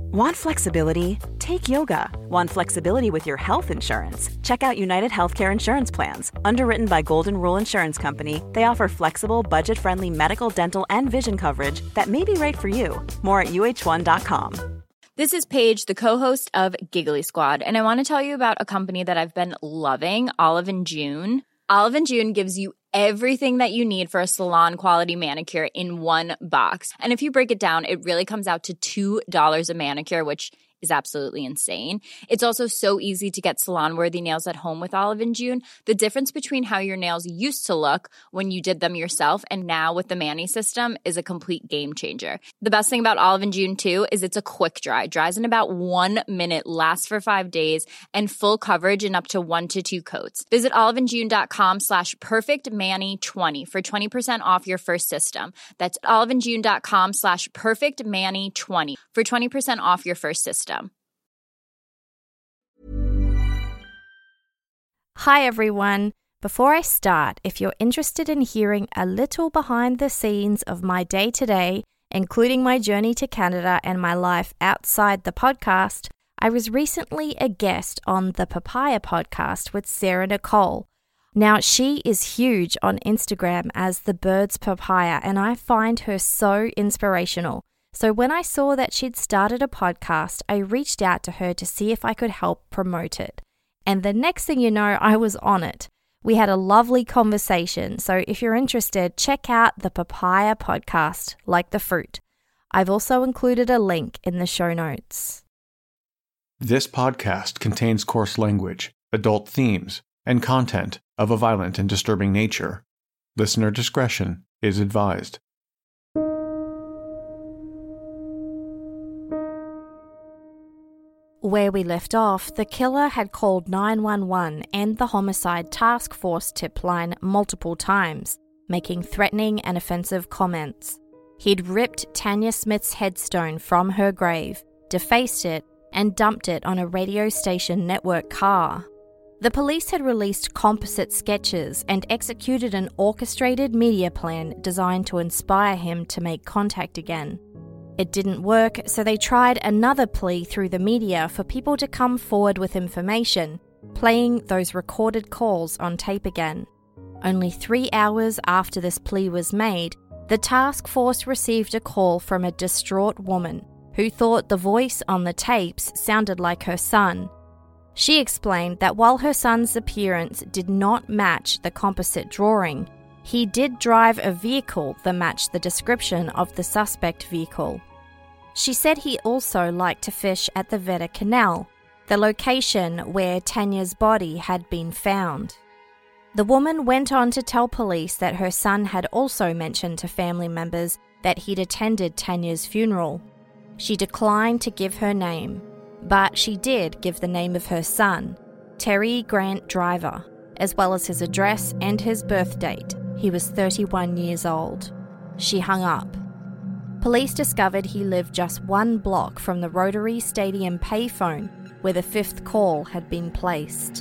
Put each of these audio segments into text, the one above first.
Want flexibility? Take yoga. Want flexibility with your health insurance? Check out United Healthcare Insurance Plans. Underwritten by Golden Rule Insurance Company, they offer flexible, budget-friendly medical, dental, and vision coverage that may be right for you. More at uh1.com. This is Paige, the co-host of Giggly Squad, and I want to tell you about a company that I've been loving, Olive & June. Olive & June gives you everything that you need for a salon-quality manicure in one box. And if you break it down, it really comes out to $2 a manicure, which is absolutely insane. It's also so easy to get salon-worthy nails at home with Olive & June. The difference between how your nails used to look when you did them yourself and now with the Mani system is a complete game changer. The best thing about Olive & June, too, is it's a quick dry. Dries in about 1 minute, lasts for 5 days, and full coverage in up to 1 to 2 coats. Visit oliveandjune.com/perfectmani20 for 20% off your first system. That's oliveandjune.com/perfectmani20 for 20% off your first system. Hi everyone. Before I start, if you're interested in hearing a little behind the scenes of my day-to-day, including my journey to Canada and my life outside the podcast, I was recently a guest on the Papaya podcast with Sarah Nicole. Now, she is huge on Instagram as the Birds Papaya, and I find her so inspirational. So when I saw that she'd started a podcast, I reached out to her to see if I could help promote it. And the next thing you know, I was on it. We had a lovely conversation, so if you're interested, check out the Papaya podcast, like the fruit. I've also included a link in the show notes. This podcast contains coarse language, adult themes, and content of a violent and disturbing nature. Listener discretion is advised. Where we left off, the killer had called 911 and the homicide task force tip line multiple times, making threatening and offensive comments. He'd ripped Tanya Smith's headstone from her grave, defaced it, and dumped it on a radio station network car. The police had released composite sketches and executed an orchestrated media plan designed to inspire him to make contact again. It didn't work, so they tried another plea through the media for people to come forward with information, playing those recorded calls on tape again. Only 3 hours after this plea was made, the task force received a call from a distraught woman who thought the voice on the tapes sounded like her son. She explained that while her son's appearance did not match the composite drawing, he did drive a vehicle that matched the description of the suspect vehicle. She said he also liked to fish at the Veta Canal, the location where Tanya's body had been found. The woman went on to tell police that her son had also mentioned to family members that he'd attended Tanya's funeral. She declined to give her name, but she did give the name of her son, Terry Grant Driver, as well as his address and his birth date. He was 31 years old. She hung up. Police discovered he lived just 1 block from the Rotary Stadium payphone where the 5th call had been placed.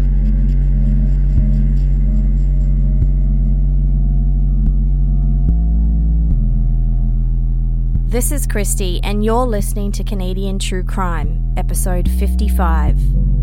This is Christy, and you're listening to Canadian True Crime, episode 55.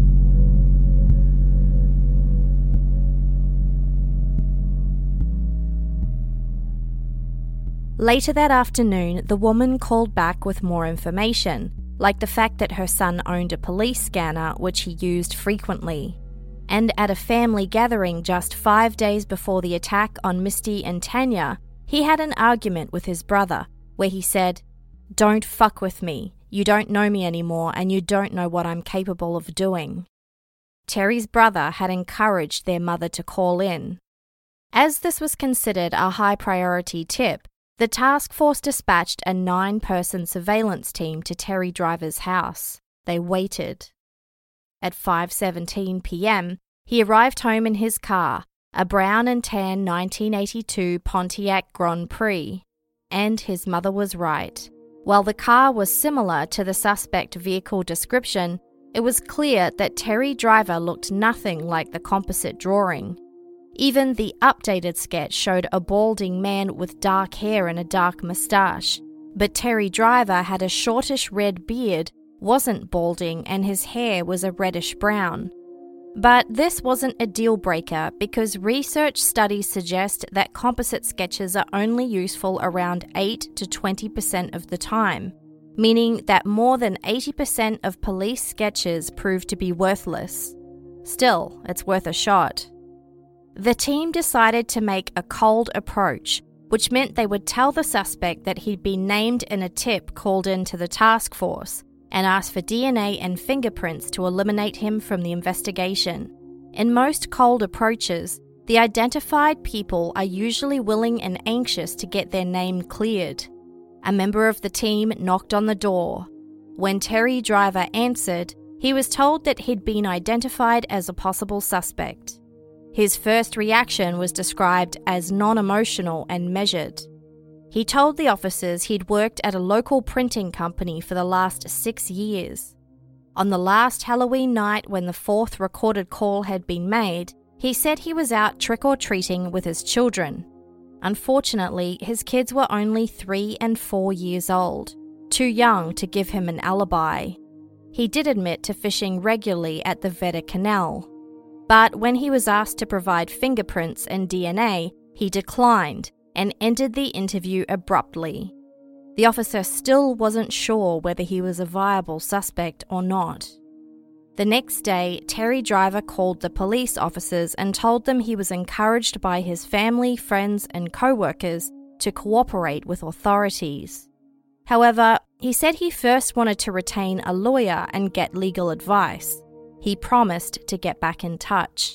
Later that afternoon, the woman called back with more information, like the fact that her son owned a police scanner which he used frequently. And at a family gathering just 5 days before the attack on Misty and Tanya, he had an argument with his brother, where he said, "Don't fuck with me. You don't know me anymore and you don't know what I'm capable of doing." Terry's brother had encouraged their mother to call in. As this was considered a high priority tip, the task force dispatched a 9-person surveillance team to Terry Driver's house. They waited. At 5:17 p.m., he arrived home in his car, a brown and tan 1982 Pontiac Grand Prix. And his mother was right. While the car was similar to the suspect vehicle description, it was clear that Terry Driver looked nothing like the composite drawing. Even the updated sketch showed a balding man with dark hair and a dark moustache, But Terry Driver had a shortish red beard, wasn't balding, and his hair was a reddish brown. But this wasn't a deal breaker because research studies suggest that composite sketches are only useful around 8 to 20% of the time, meaning that more than 80% of police sketches prove to be worthless. Still, it's worth a shot. The team decided to make a cold approach, which meant they would tell the suspect that he'd been named in a tip called in to the task force, and ask for DNA and fingerprints to eliminate him from the investigation. In most cold approaches, the identified people are usually willing and anxious to get their name cleared. A member of the team knocked on the door. When Terry Driver answered, he was told that he'd been identified as a possible suspect. His first reaction was described as non-emotional and measured. He told the officers he'd worked at a local printing company for the last 6 years. On the last Halloween night when the fourth recorded call had been made, he said he was out trick-or-treating with his children. Unfortunately, his kids were only 3 and 4 years old, too young to give him an alibi. He did admit to fishing regularly at the Vedder Canal. But when he was asked to provide fingerprints and DNA, he declined and ended the interview abruptly. The officer still wasn't sure whether he was a viable suspect or not. The next day, Terry Driver called the police officers and told them he was encouraged by his family, friends, and co-workers to cooperate with authorities. However, he said he first wanted to retain a lawyer and get legal advice. He promised to get back in touch.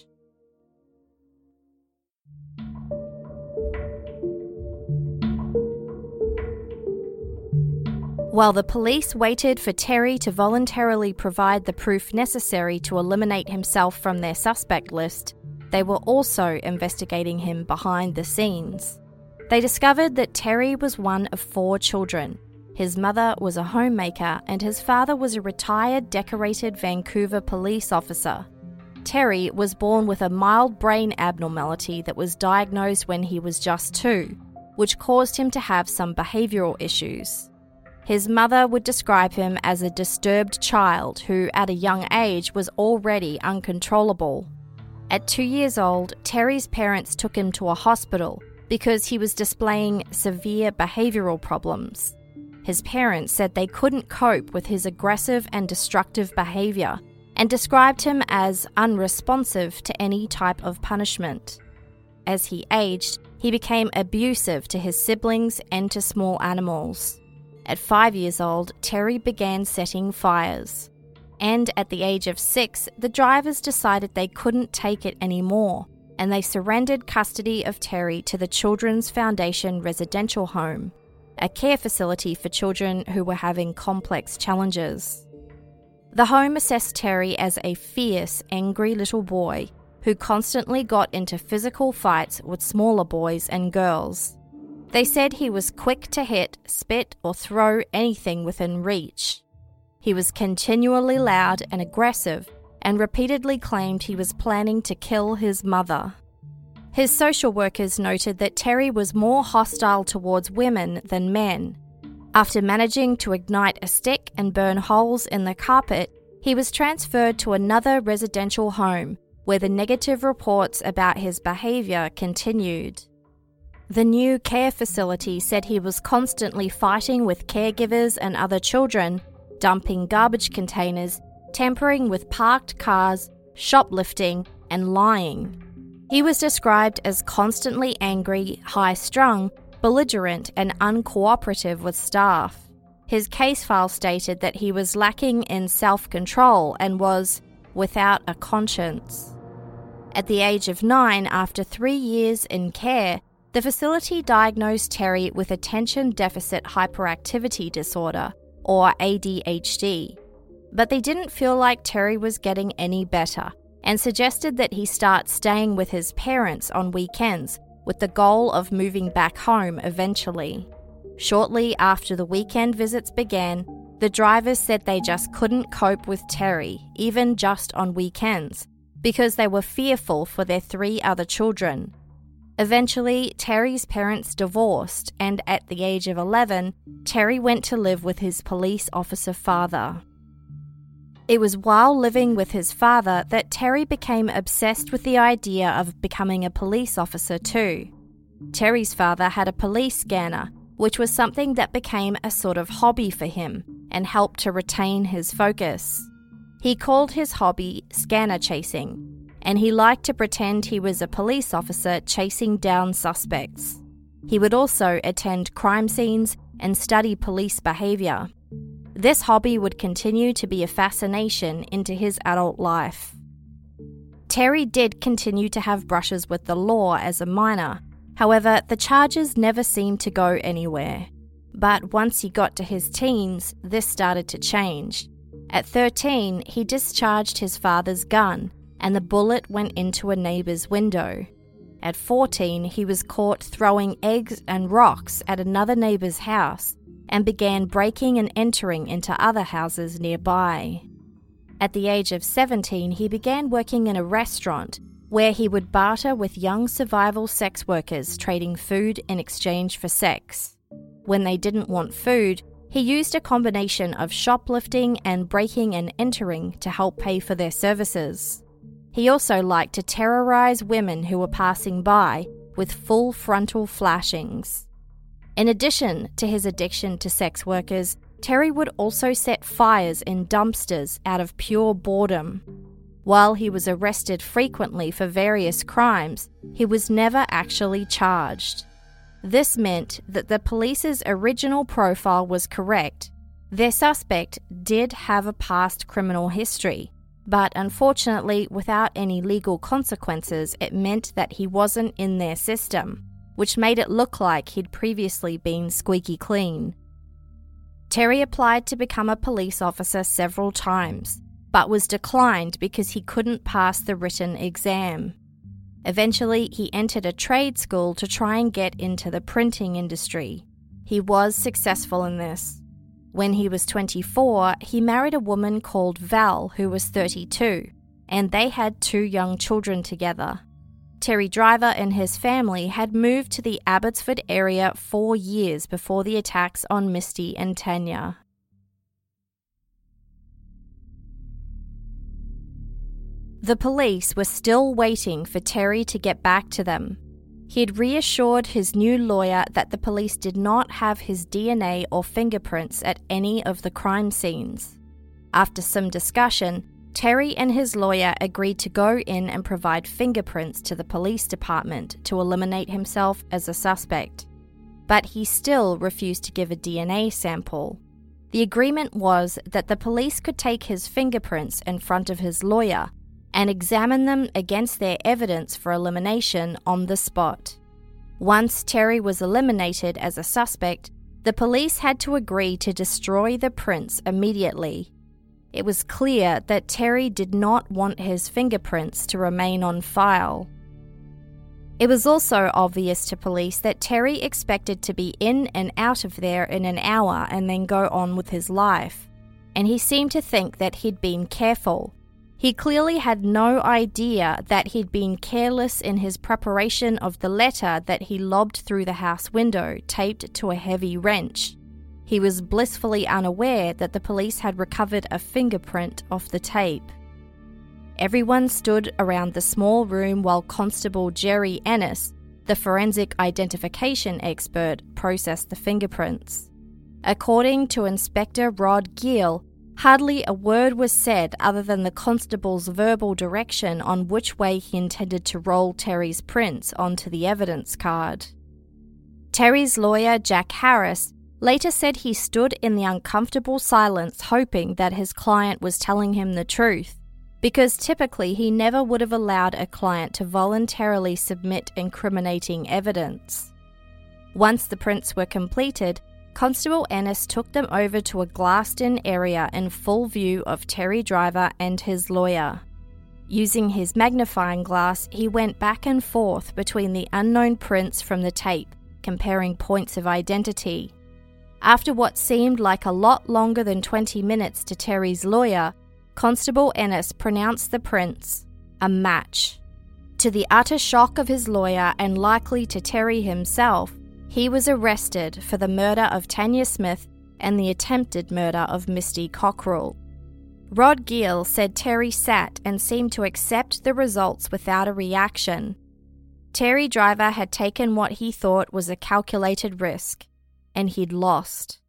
While the police waited for Terry to voluntarily provide the proof necessary to eliminate himself from their suspect list, they were also investigating him behind the scenes. They discovered that Terry was one of 4 children. His mother was a homemaker and his father was a retired decorated Vancouver police officer. Terry was born with a mild brain abnormality that was diagnosed when he was just 2, which caused him to have some behavioural issues. His mother would describe him as a disturbed child who, at a young age, was already uncontrollable. At 2 years old, Terry's parents took him to a hospital because he was displaying severe behavioural problems. His parents said they couldn't cope with his aggressive and destructive behaviour and described him as unresponsive to any type of punishment. As he aged, he became abusive to his siblings and to small animals. At 5 years old, Terry began setting fires. And at the age of 6, the drivers decided they couldn't take it anymore, and they surrendered custody of Terry to the Children's Foundation Residential Home, a care facility for children who were having complex challenges. The home assessed Terry as a fierce, angry little boy who constantly got into physical fights with smaller boys and girls. They said he was quick to hit, spit, or throw anything within reach. He was continually loud and aggressive and repeatedly claimed he was planning to kill his mother. His social workers noted that Terry was more hostile towards women than men. After managing to ignite a stick and burn holes in the carpet, he was transferred to another residential home where the negative reports about his behaviour continued. The new care facility said he was constantly fighting with caregivers and other children, dumping garbage containers, tampering with parked cars, shoplifting, and lying. He was described as constantly angry, high-strung, belligerent, and uncooperative with staff. His case file stated that he was lacking in self-control and was without a conscience. At the age of 9, after 3 years in care, the facility diagnosed Terry with attention deficit hyperactivity disorder, or ADHD. But they didn't feel like Terry was getting any better and suggested that he start staying with his parents on weekends with the goal of moving back home eventually. Shortly after the weekend visits began, the drivers said they just couldn't cope with Terry, even just on weekends, because they were fearful for their 3 other children. Eventually, Terry's parents divorced, and at the age of 11, Terry went to live with his police officer father. It was while living with his father that Terry became obsessed with the idea of becoming a police officer too. Terry's father had a police scanner, which was something that became a sort of hobby for him and helped to retain his focus. He called his hobby scanner chasing, and he liked to pretend he was a police officer chasing down suspects. He would also attend crime scenes and study police behaviour. This hobby would continue to be a fascination into his adult life. Terry did continue to have brushes with the law as a minor. However, the charges never seemed to go anywhere. But once he got to his teens, this started to change. At 13, he discharged his father's gun, and the bullet went into a neighbour's window. At 14, he was caught throwing eggs and rocks at another neighbour's house and began breaking and entering into other houses nearby. At the age of 17, he began working in a restaurant where he would barter with young survival sex workers trading food in exchange for sex. When they didn't want food, he used a combination of shoplifting and breaking and entering to help pay for their services. He also liked to terrorize women who were passing by with full frontal flashings. In addition to his addiction to sex workers, Terry would also set fires in dumpsters out of pure boredom. While he was arrested frequently for various crimes, he was never actually charged. This meant that the police's original profile was correct. Their suspect did have a past criminal history, but unfortunately, without any legal consequences, it meant that he wasn't in their system, which made it look like he'd previously been squeaky clean. Terry applied to become a police officer several times, but was declined because he couldn't pass the written exam. Eventually, he entered a trade school to try and get into the printing industry. He was successful in this. When he was 24, he married a woman called Val, who was 32, and they had 2 young children together. Terry Driver and his family had moved to the Abbotsford area 4 years before the attacks on Misty and Tanya. The police were still waiting for Terry to get back to them. He'd reassured his new lawyer that the police did not have his DNA or fingerprints at any of the crime scenes. After some discussion, Terry and his lawyer agreed to go in and provide fingerprints to the police department to eliminate himself as a suspect. But he still refused to give a DNA sample. The agreement was that the police could take his fingerprints in front of his lawyer and examine them against their evidence for elimination on the spot. Once Terry was eliminated as a suspect, the police had to agree to destroy the prints immediately. It was clear that Terry did not want his fingerprints to remain on file. It was also obvious to police that Terry expected to be in and out of there in an hour and then go on with his life, and he seemed to think that he'd been careful. He clearly had no idea that he'd been careless in his preparation of the letter that he lobbed through the house window, taped to a heavy wrench. He was blissfully unaware that the police had recovered a fingerprint off the tape. Everyone stood around the small room while Constable Jerry Ennis, the forensic identification expert, processed the fingerprints. According to Inspector Rod Gill, hardly a word was said other than the constable's verbal direction on which way he intended to roll Terry's prints onto the evidence card. Terry's lawyer, Jack Harris, later said he stood in the uncomfortable silence hoping that his client was telling him the truth, because typically he never would have allowed a client to voluntarily submit incriminating evidence. Once the prints were completed, Constable Ennis took them over to a glassed-in area in full view of Terry Driver and his lawyer. Using his magnifying glass, he went back and forth between the unknown prints from the tape, comparing points of identity. After what seemed like a lot longer than 20 minutes to Terry's lawyer, Constable Ennis pronounced the prints a match. To the utter shock of his lawyer and likely to Terry himself, he was arrested for the murder of Tanya Smith and the attempted murder of Misty Cockerill. Rod Gill said Terry sat and seemed to accept the results without a reaction. Terry Driver had taken what he thought was a calculated risk, and he'd lost.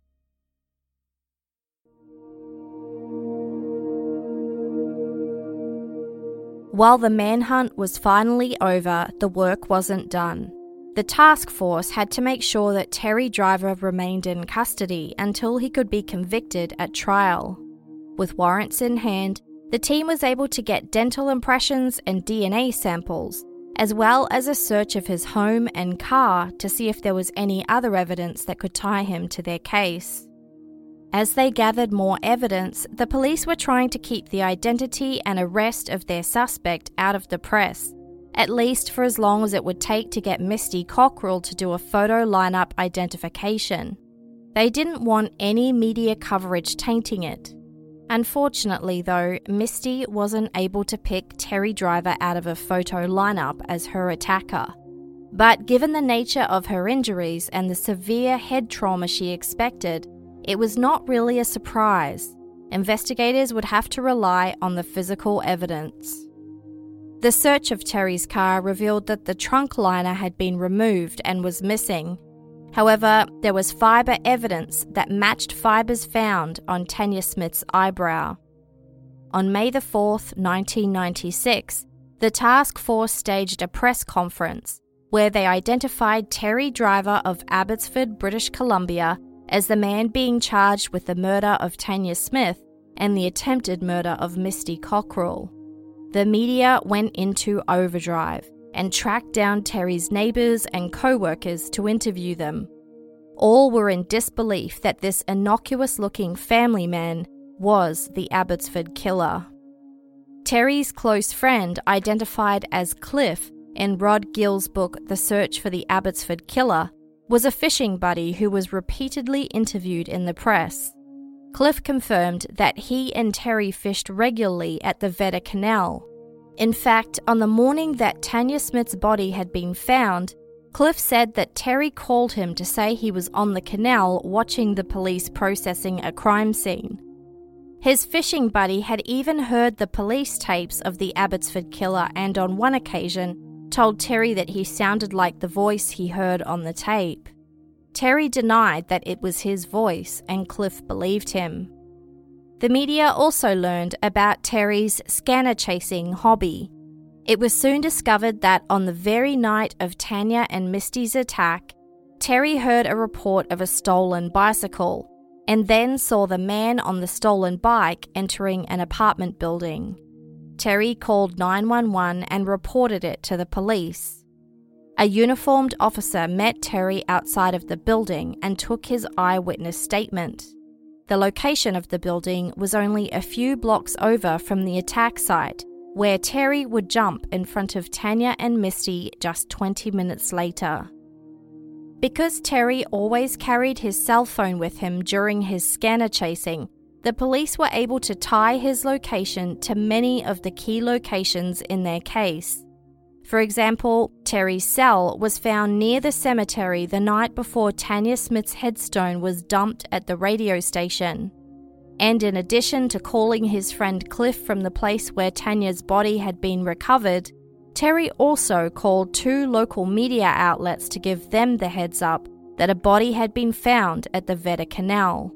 While the manhunt was finally over, the work wasn't done. The task force had to make sure that Terry Driver remained in custody until he could be convicted at trial. With warrants in hand, the team was able to get dental impressions and DNA samples, as well as a search of his home and car to see if there was any other evidence that could tie him to their case. As they gathered more evidence, the police were trying to keep the identity and arrest of their suspect out of the press, at least for as long as it would take to get Misty Cockerill to do a photo lineup identification. They didn't want any media coverage tainting it. Unfortunately, though, Misty wasn't able to pick Terry Driver out of a photo lineup as her attacker. But given the nature of her injuries and the severe head trauma she expected, it was not really a surprise. Investigators would have to rely on the physical evidence. The search of Terry's car revealed that the trunk liner had been removed and was missing. However, there was fibre evidence that matched fibres found on Tanya Smith's eyebrow. On May the 4th, 1996, the task force staged a press conference where they identified Terry Driver of Abbotsford, British Columbia, as the man being charged with the murder of Tanya Smith and the attempted murder of Misty Cockerill. The media went into overdrive and tracked down Terry's neighbours and co-workers to interview them. All were in disbelief that this innocuous-looking family man was the Abbotsford killer. Terry's close friend, identified as Cliff in Rod Gill's book The Search for the Abbotsford Killer, was a fishing buddy who was repeatedly interviewed in the press. Cliff confirmed that he and Terry fished regularly at the Vedder Canal. In fact, on the morning that Tanya Smith's body had been found, Cliff said that Terry called him to say he was on the canal watching the police processing a crime scene. His fishing buddy had even heard the police tapes of the Abbotsford killer and on one occasion told Terry that he sounded like the voice he heard on the tape. Terry denied that it was his voice, and Cliff believed him. The media also learned about Terry's scanner-chasing hobby. It was soon discovered that on the very night of Tanya and Misty's attack, Terry heard a report of a stolen bicycle, and then saw the man on the stolen bike entering an apartment building. Terry called 911 and reported it to the police. A uniformed officer met Terry outside of the building and took his eyewitness statement. The location of the building was only a few blocks over from the attack site, where Terry would jump in front of Tanya and Misty just 20 minutes later. Because Terry always carried his cell phone with him during his scanner chasing, the police were able to tie his location to many of the key locations in their case. For example, Terry's cell was found near the cemetery the night before Tanya Smith's headstone was dumped at the radio station. And in addition to calling his friend Cliff from the place where Tanya's body had been recovered, Terry also called 2 local media outlets to give them the heads up that a body had been found at the Vedder Canal.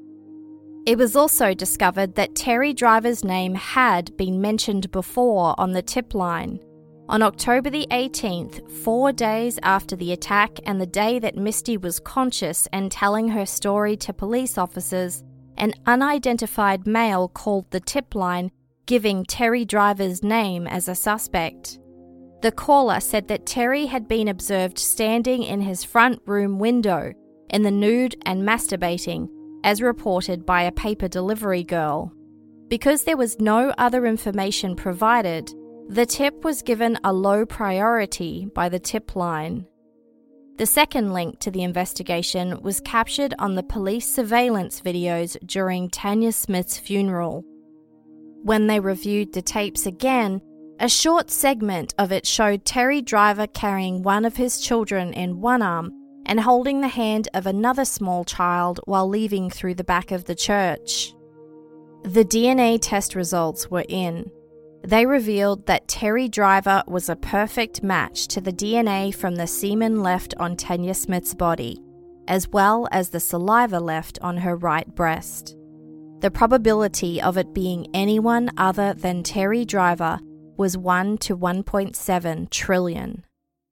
It was also discovered that Terry Driver's name had been mentioned before on the tip line. On October the 18th, 4 days after the attack and the day that Misty was conscious and telling her story to police officers, an unidentified male called the tip line, giving Terry Driver's name as a suspect. The caller said that Terry had been observed standing in his front room window in the nude and masturbating, as reported by a paper delivery girl. Because there was no other information provided, the tip was given a low priority by the tip line. The second link to the investigation was captured on the police surveillance videos during Tanya Smith's funeral. When they reviewed the tapes again, A short segment of it showed Terry Driver carrying one of his children in one arm and holding the hand of another small child while leaving through the back of the church. The DNA test results were in. They revealed that Terry Driver was a perfect match to the DNA from the semen left on Tanya Smith's body, as well as the saliva left on her right breast. The probability of it being anyone other than Terry Driver was 1 to 1.7 trillion.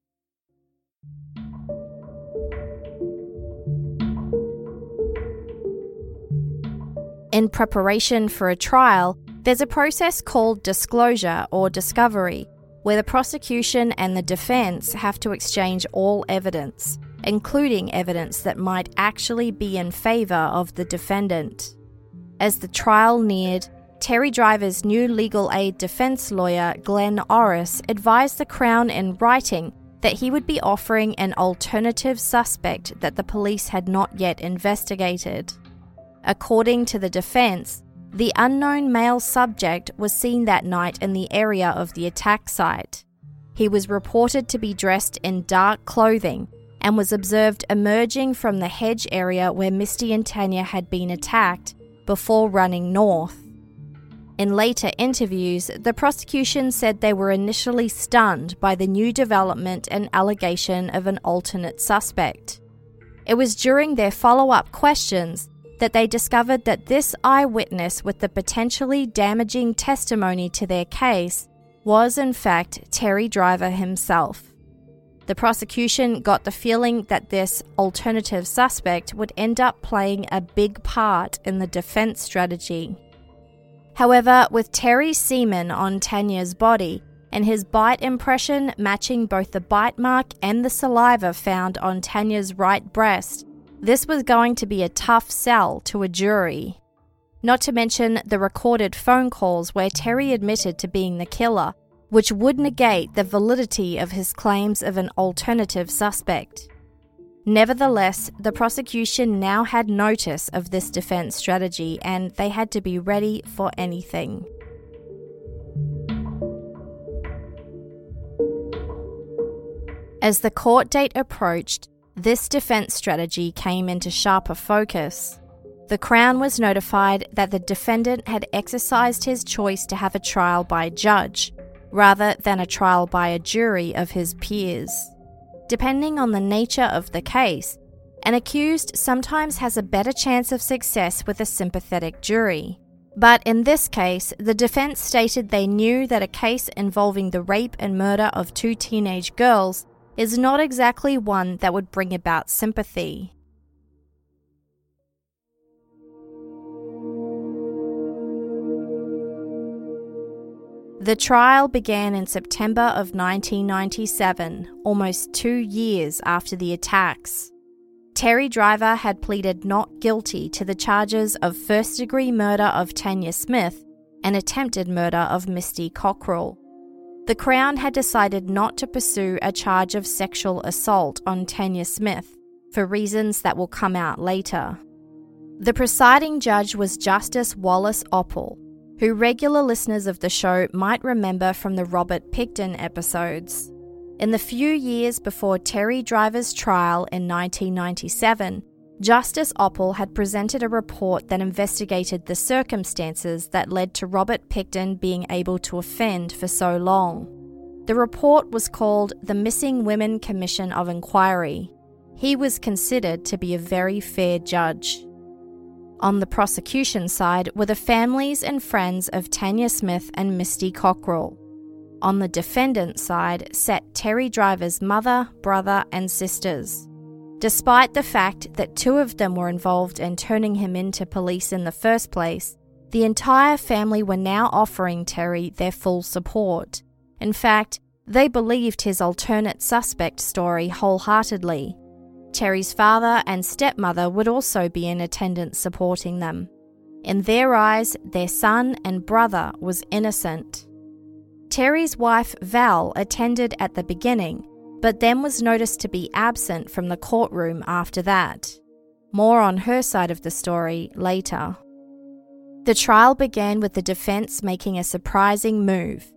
In preparation for a trial, there's a process called disclosure or discovery, where the prosecution and the defense have to exchange all evidence, including evidence that might actually be in favor of the defendant. As the trial neared, Terry Driver's new legal aid defense lawyer, Glenn Orris, advised the Crown in writing that he would be offering an alternative suspect that the police had not yet investigated. According to the defense, the unknown male subject was seen that night in the area of the attack site. He was reported to be dressed in dark clothing and was observed emerging from the hedge area where Misty and Tanya had been attacked before running north. In later interviews, the prosecution said they were initially stunned by the new development and allegation of an alternate suspect. It was during their follow-up questions that they discovered that this eyewitness with the potentially damaging testimony to their case was in fact Terry Driver himself. The prosecution got the feeling that this alternative suspect would end up playing a big part in the defense strategy. However, with Terry's semen on Tanya's body and his bite impression matching both the bite mark and the saliva found on Tanya's right breast, this was going to be a tough sell to a jury. Not to mention the recorded phone calls where Terry admitted to being the killer, which would negate the validity of his claims of an alternative suspect. Nevertheless, the prosecution now had notice of this defense strategy and they had to be ready for anything. As the court date approached, this defense strategy came into sharper focus. The Crown was notified that the defendant had exercised his choice to have a trial by a judge, rather than a trial by a jury of his peers. Depending on the nature of the case, an accused sometimes has a better chance of success with a sympathetic jury. But in this case, the defense stated they knew that a case involving the rape and murder of 2 teenage girls is not exactly one that would bring about sympathy. The trial began in September of 1997, almost 2 years after the attacks. Terry Driver had pleaded not guilty to the charges of first-degree murder of Tanya Smith and attempted murder of Misty Cockrell. The Crown had decided not to pursue a charge of sexual assault on Tanya Smith for reasons that will come out later. The presiding judge was Justice Wallace Oppel, who regular listeners of the show might remember from the Robert Picton episodes. In the few years before Terry Driver's trial in 1997, Justice Oppel had presented a report that investigated the circumstances that led to Robert Picton being able to offend for so long. The report was called the Missing Women Commission of Inquiry. He was considered to be a very fair judge. On the prosecution side were the families and friends of Tanya Smith and Misty Cockrell. On the defendant's side sat Terry Driver's mother, brother, and sisters. Despite the fact that 2 of them were involved in turning him into police in the first place, the entire family were now offering Terry their full support. In fact, they believed his alternate suspect story wholeheartedly. Terry's father and stepmother would also be in attendance supporting them. In their eyes, their son and brother was innocent. Terry's wife, Val, attended at the beginning, but then was noticed to be absent from the courtroom after that. More on her side of the story later. The trial began with the defense making a surprising move.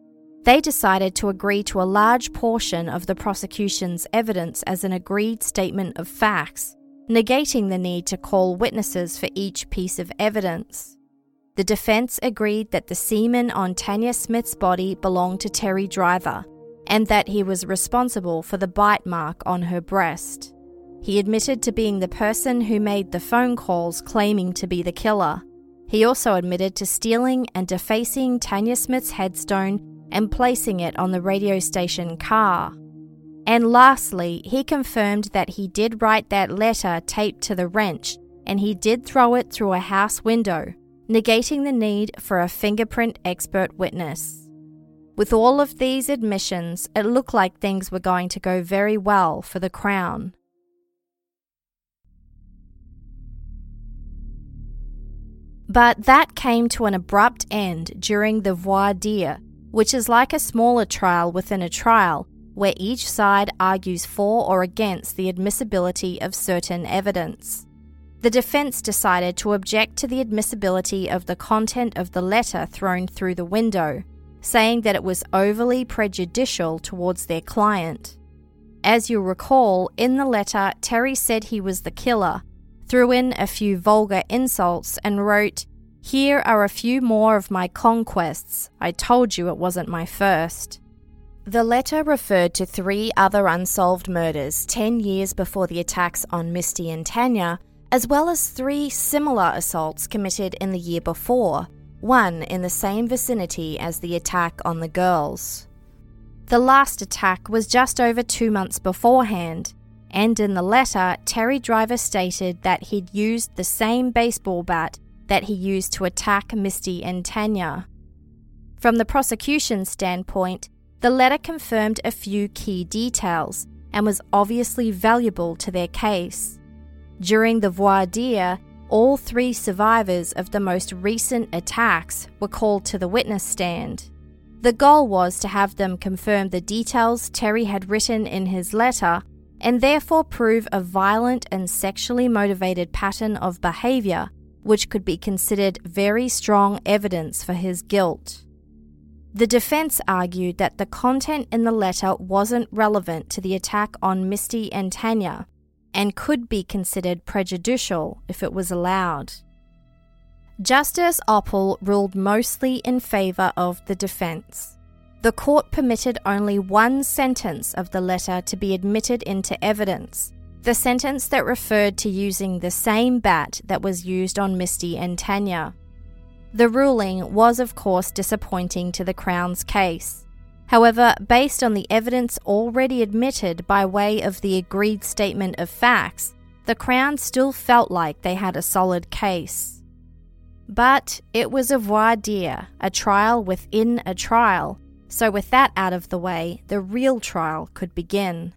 They decided to agree to a large portion of the prosecution's evidence as an agreed statement of facts, negating the need to call witnesses for each piece of evidence. The defense agreed that the semen on Tanya Smith's body belonged to Terry Driver, and that he was responsible for the bite mark on her breast. He admitted to being the person who made the phone calls claiming to be the killer. He also admitted to stealing and defacing Tanya Smith's headstone and placing it on the radio station car. And lastly, he confirmed that he did write that letter taped to the wrench, and he did throw it through a house window, negating the need for a fingerprint expert witness. With all of these admissions, it looked like things were going to go very well for the Crown. But that came to an abrupt end during the voir dire, which is like a smaller trial within a trial, where each side argues for or against the admissibility of certain evidence. The defense decided to object to the admissibility of the content of the letter thrown through the window, saying that it was overly prejudicial towards their client. As you'll recall, in the letter, Terry said he was the killer, threw in a few vulgar insults, and wrote, "Here are a few more of my conquests. I told you it wasn't my first." The letter referred to 3 other unsolved murders 10 years before the attacks on Misty and Tanya, as well as 3 similar assaults committed in the year before, one in the same vicinity as the attack on the girls. The last attack was just over 2 months beforehand, and in the letter, Terry Driver stated that he'd used the same baseball bat that he used to attack Misty and Tanya. From the prosecution's standpoint, the letter confirmed a few key details and was obviously valuable to their case. During the voir dire, all 3 survivors of the most recent attacks were called to the witness stand. The goal was to have them confirm the details Terry had written in his letter and therefore prove a violent and sexually motivated pattern of behavior, which could be considered very strong evidence for his guilt. The defense argued that the content in the letter wasn't relevant to the attack on Misty and Tanya, and could be considered prejudicial if it was allowed. Justice Oppel ruled mostly in favour of the defence. The court permitted only one sentence of the letter to be admitted into evidence, the sentence that referred to using the same bat that was used on Misty and Tanya. The ruling was, of course, disappointing to the Crown's case. However, based on the evidence already admitted by way of the agreed statement of facts, the Crown still felt like they had a solid case. But it was a voir dire, a trial within a trial, so with that out of the way, the real trial could begin.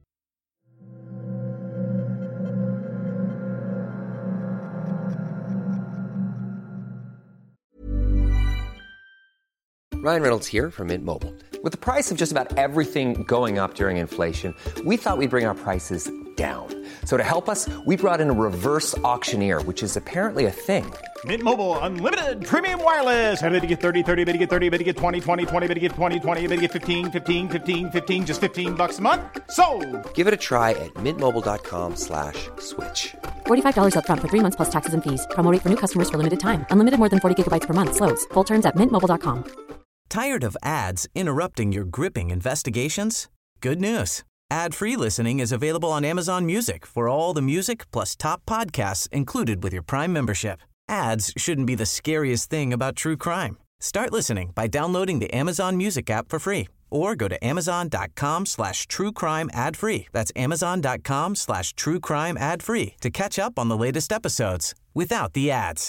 Ryan Reynolds here from Mint Mobile. With the price of just about everything going up during inflation, we thought we'd bring our prices down. So to help us, we brought in a reverse auctioneer, which is apparently a thing. Mint Mobile Unlimited Premium Wireless. How to get 30, 30, bit to get 30, bit to get 20, 20, 20, bit to get 20, 20, bit to get 15, 15, 15, 15, just $15 a month? Sold! Give it a try at mintmobile.com/switch. $45 up front for 3 months plus taxes and fees. Promo rate for new customers for limited time. Unlimited more than 40 gigabytes per month. Slows full terms at mintmobile.com. Tired of ads interrupting your gripping investigations? Good news. Ad-free listening is available on Amazon Music for all the music plus top podcasts included with your Prime membership. Ads shouldn't be the scariest thing about true crime. Start listening by downloading the Amazon Music app for free or go to amazon.com/truecrime ad-free. That's amazon.com/truecrime ad-free to catch up on the latest episodes without the ads.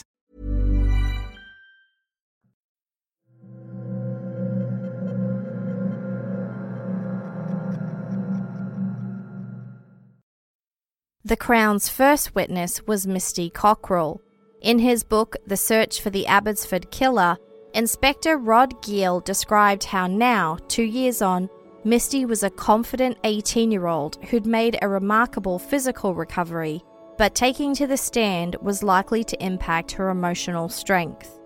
The Crown's first witness was Misty Cockerill. In his book, The Search for the Abbotsford Killer, Inspector Rod Giel described how now, 2 years on, Misty was a confident 18-year-old who'd made a remarkable physical recovery, but taking to the stand was likely to impact her emotional strength.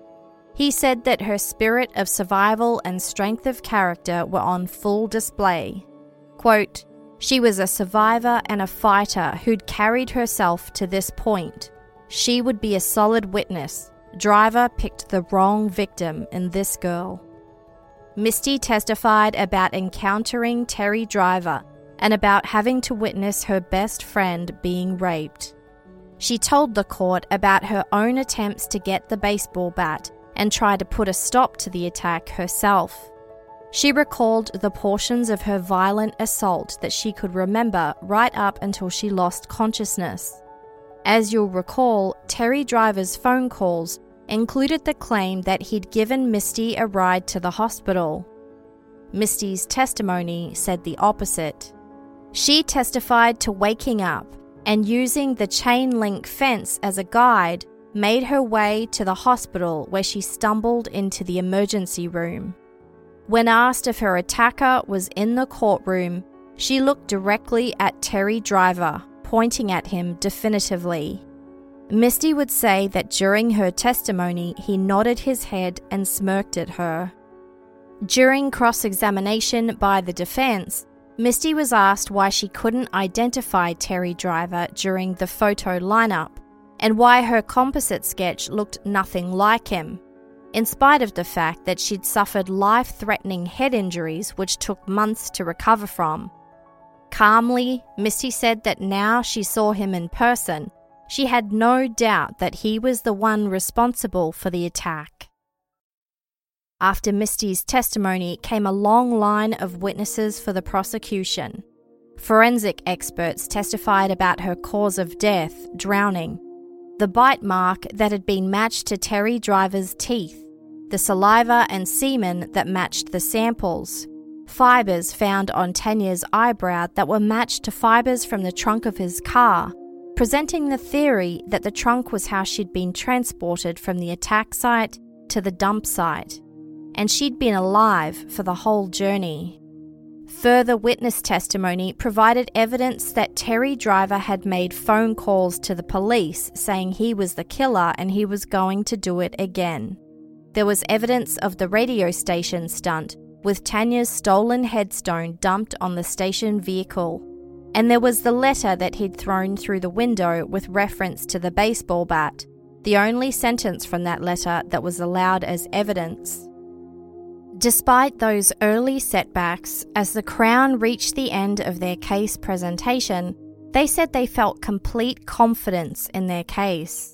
He said that her spirit of survival and strength of character were on full display. Quote, "She was a survivor and a fighter who'd carried herself to this point. She would be a solid witness. Driver picked the wrong victim in this girl." Misty testified about encountering Terry Driver and about having to witness her best friend being raped. She told the court about her own attempts to get the baseball bat and try to put a stop to the attack herself. She recalled the portions of her violent assault that she could remember right up until she lost consciousness. As you'll recall, Terry Driver's phone calls included the claim that he'd given Misty a ride to the hospital. Misty's testimony said the opposite. She testified to waking up and using the chain link fence as a guide, made her way to the hospital where she stumbled into the emergency room. When asked if her attacker was in the courtroom, she looked directly at Terry Driver, pointing at him definitively. Misty would say that during her testimony, he nodded his head and smirked at her. During cross-examination by the defense, Misty was asked why she couldn't identify Terry Driver during the photo lineup and why her composite sketch looked nothing like him, in spite of the fact that she'd suffered life-threatening head injuries which took months to recover from. Calmly, Misty said that now she saw him in person, she had no doubt that he was the one responsible for the attack. After Misty's testimony came a long line of witnesses for the prosecution. Forensic experts testified about her cause of death, drowning, the bite mark that had been matched to Terry Driver's teeth, the saliva and semen that matched the samples, fibers found on Tanya's eyebrow that were matched to fibers from the trunk of his car, presenting the theory that the trunk was how she'd been transported from the attack site to the dump site, and she'd been alive for the whole journey. Further witness testimony provided evidence that Terry Driver had made phone calls to the police saying he was the killer and he was going to do it again. There was evidence of the radio station stunt with Tanya's stolen headstone dumped on the station vehicle. And there was the letter that he'd thrown through the window with reference to the baseball bat, the only sentence from that letter that was allowed as evidence. Despite those early setbacks, as the Crown reached the end of their case presentation, they said they felt complete confidence in their case.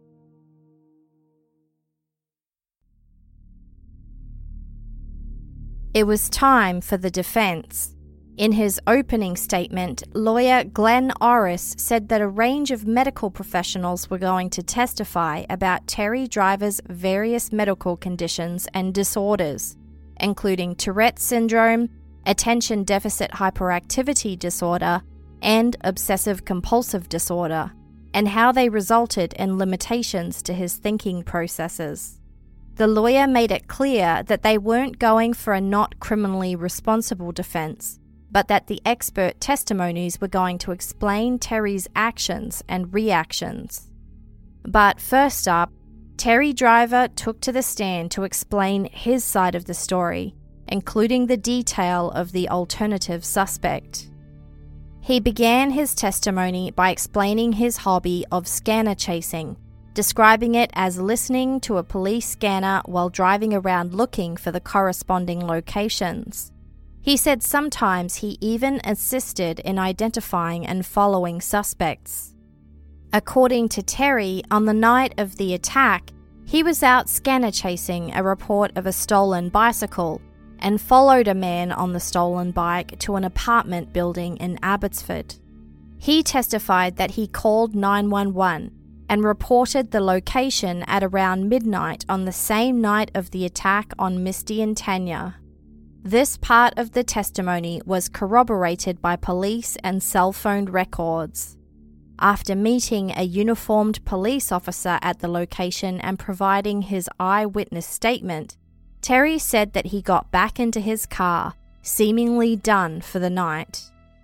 It was time for the defense. In his opening statement, lawyer Glenn Orris said that a range of medical professionals were going to testify about Terry Driver's various medical conditions and disorders, including Tourette syndrome, attention deficit hyperactivity disorder, and obsessive-compulsive disorder, and how they resulted in limitations to his thinking processes. The lawyer made it clear that they weren't going for a not criminally responsible defense, but that the expert testimonies were going to explain Terry's actions and reactions. But first up, Terry Driver took to the stand to explain his side of the story, including the detail of the alternative suspect. He began his testimony by explaining his hobby of scanner chasing, describing it as listening to a police scanner while driving around looking for the corresponding locations. He said sometimes he even assisted in identifying and following suspects. According to Terry, on the night of the attack, he was out scanner chasing a report of a stolen bicycle and followed a man on the stolen bike to an apartment building in Abbotsford. He testified that he called 911 and reported the location at around midnight on the same night of the attack on Misty and Tanya. This part of the testimony was corroborated by police and cell phone records. After meeting a uniformed police officer at the location and providing his eyewitness statement, Terry said that he got back into his car, seemingly done for the night.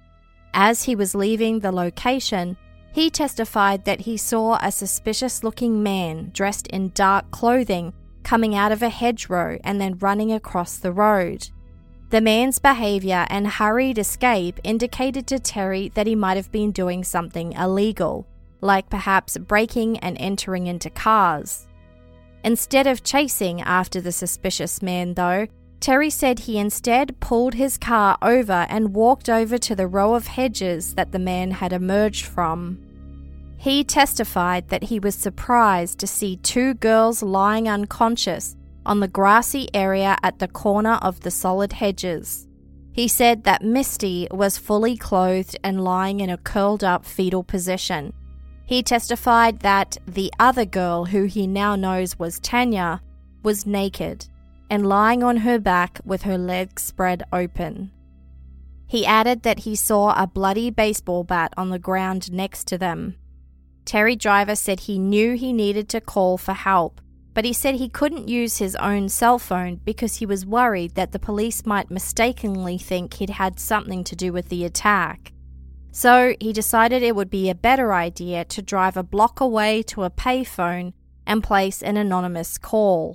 As he was leaving the location, he testified that he saw a suspicious-looking man dressed in dark clothing coming out of a hedgerow and then running across the road. The man's behaviour and hurried escape indicated to Terry that he might have been doing something illegal, like perhaps breaking and entering into cars. Instead of chasing after the suspicious man, though, Terry said he instead pulled his car over and walked over to the row of hedges that the man had emerged from. He testified that he was surprised to see two girls lying unconscious on the grassy area at the corner of the solid hedges. He said that Misty was fully clothed and lying in a curled-up fetal position. He testified that the other girl, who he now knows was Tanya, was naked and lying on her back with her legs spread open. He added that he saw a bloody baseball bat on the ground next to them. Terry Driver said he knew he needed to call for help, but he said he couldn't use his own cell phone because he was worried that the police might mistakenly think he'd had something to do with the attack. So he decided it would be a better idea to drive a block away to a payphone and place an anonymous call.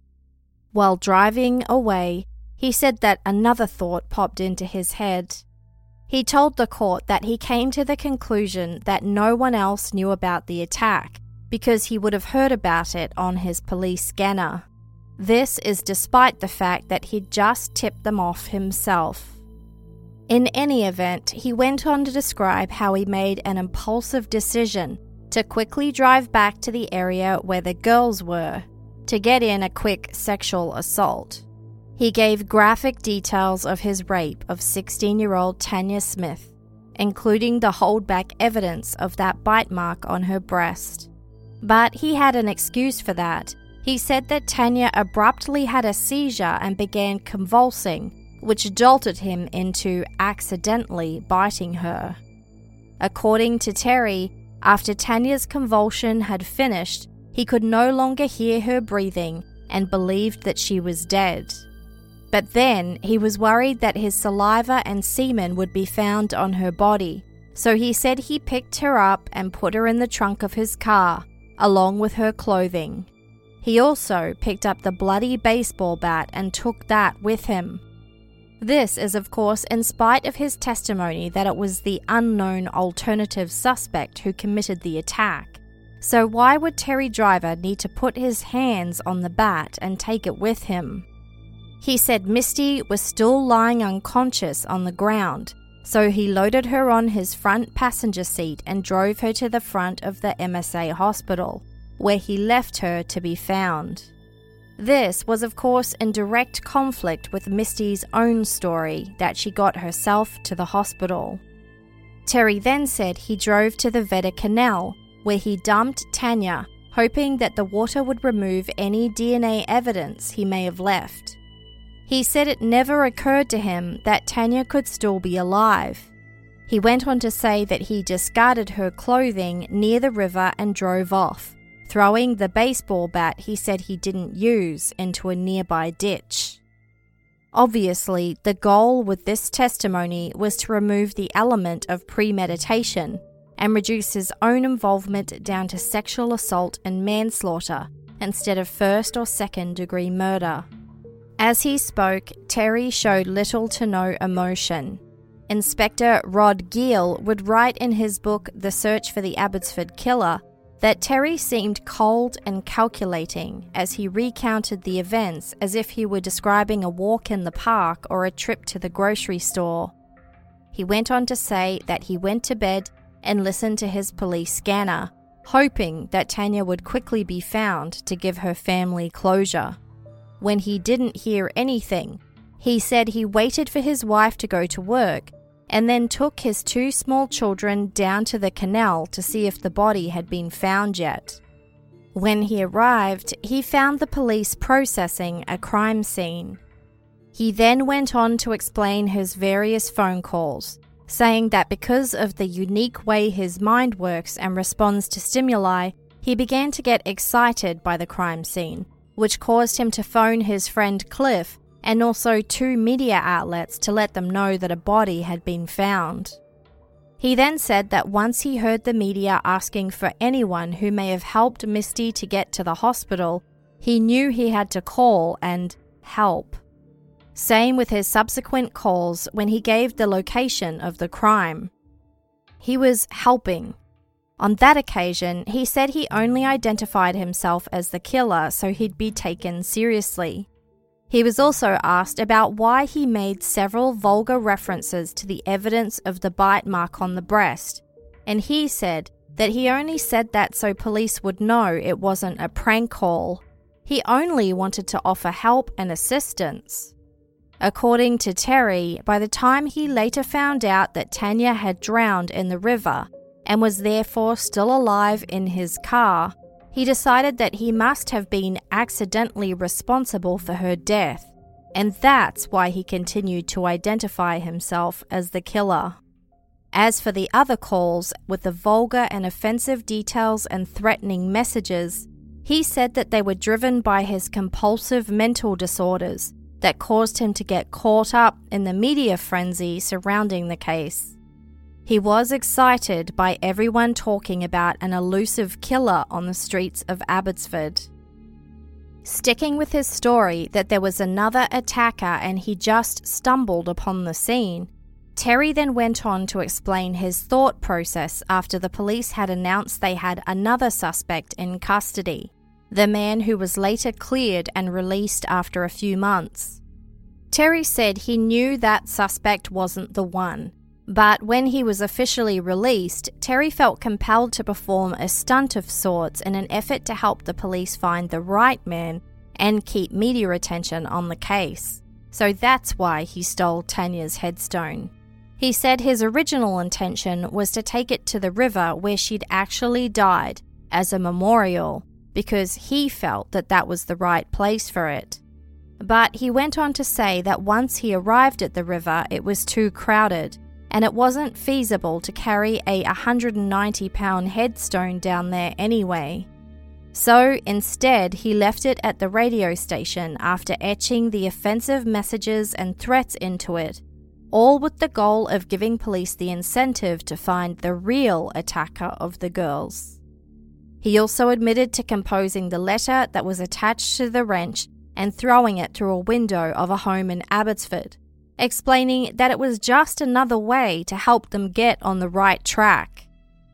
While driving away, he said that another thought popped into his head. He told the court that he came to the conclusion that no one else knew about the attack because he would have heard about it on his police scanner. This is despite the fact that he'd just tipped them off himself. In any event, he went on to describe how he made an impulsive decision to quickly drive back to the area where the girls were to get in a quick sexual assault. He gave graphic details of his rape of 16-year-old Tanya Smith, including the holdback evidence of that bite mark on her breast. But he had an excuse for that. He said that Tanya abruptly had a seizure and began convulsing, which jolted him into accidentally biting her. According to Terry, after Tanya's convulsion had finished, he could no longer hear her breathing and believed that she was dead. But then he was worried that his saliva and semen would be found on her body, so he said he picked her up and put her in the trunk of his car, along with her clothing. He also picked up the bloody baseball bat and took that with him. This is, of course, in spite of his testimony that it was the unknown alternative suspect who committed the attack. So why would Terry Driver need to put his hands on the bat and take it with him? He said Misty was still lying unconscious on the ground, so he loaded her on his front passenger seat and drove her to the front of the MSA hospital, where he left her to be found. This was, of course, in direct conflict with Misty's own story that she got herself to the hospital. Terry then said he drove to the Vedder Canal, where he dumped Tanya, hoping that the water would remove any DNA evidence he may have left. He said it never occurred to him that Tanya could still be alive. He went on to say that he discarded her clothing near the river and drove off, throwing the baseball bat he said he didn't use into a nearby ditch. Obviously, the goal with this testimony was to remove the element of premeditation and reduce his own involvement down to sexual assault and manslaughter instead of first or second degree murder. As he spoke, Terry showed little to no emotion. Inspector Rod Geale would write in his book The Search for the Abbotsford Killer that Terry seemed cold and calculating as he recounted the events as if he were describing a walk in the park or a trip to the grocery store. He went on to say that he went to bed and listened to his police scanner, hoping that Tanya would quickly be found to give her family closure. When he didn't hear anything, he said he waited for his wife to go to work and then took his two small children down to the canal to see if the body had been found yet. When he arrived, he found the police processing a crime scene. He then went on to explain his various phone calls, saying that because of the unique way his mind works and responds to stimuli, he began to get excited by the crime scene, which caused him to phone his friend Cliff and also 2 media outlets to let them know that a body had been found. He then said that once he heard the media asking for anyone who may have helped Misty to get to the hospital, He knew he had to call and help. Same with his subsequent calls when he gave the location of the crime. He was helping. On that occasion, he said he only identified himself as the killer so he'd be taken seriously. He was also asked about why he made several vulgar references to the evidence of the bite mark on the breast, and he said that he only said that so police would know it wasn't a prank call. He only wanted to offer help and assistance. According to Terry, by the time he later found out that Tanya had drowned in the river and was therefore still alive in his car, he decided that he must have been accidentally responsible for her death, and that's why he continued to identify himself as the killer. As for the other calls with the vulgar and offensive details and threatening messages, he said that they were driven by his compulsive mental disorders that caused him to get caught up in the media frenzy surrounding the case. He was excited by everyone talking about an elusive killer on the streets of Abbotsford. Sticking with his story that there was another attacker and he just stumbled upon the scene, Terry then went on to explain his thought process after the police had announced they had another suspect in custody, the man who was later cleared and released after a few months. Terry said he knew that suspect wasn't the one, but when he was officially released, Terry felt compelled to perform a stunt of sorts in an effort to help the police find the right man and keep media attention on the case. So that's why he stole Tanya's headstone. He said his original intention was to take it to the river where she'd actually died as a memorial, because he felt that that was the right place for it. But he went on to say that once he arrived at the river, it was too crowded, and it wasn't feasible to carry a 190-pound headstone down there anyway. So instead, he left it at the radio station after etching the offensive messages and threats into it, all with the goal of giving police the incentive to find the real attacker of the girls. He also admitted to composing the letter that was attached to the wrench and throwing it through a window of a home in Abbotsford, explaining that it was just another way to help them get on the right track.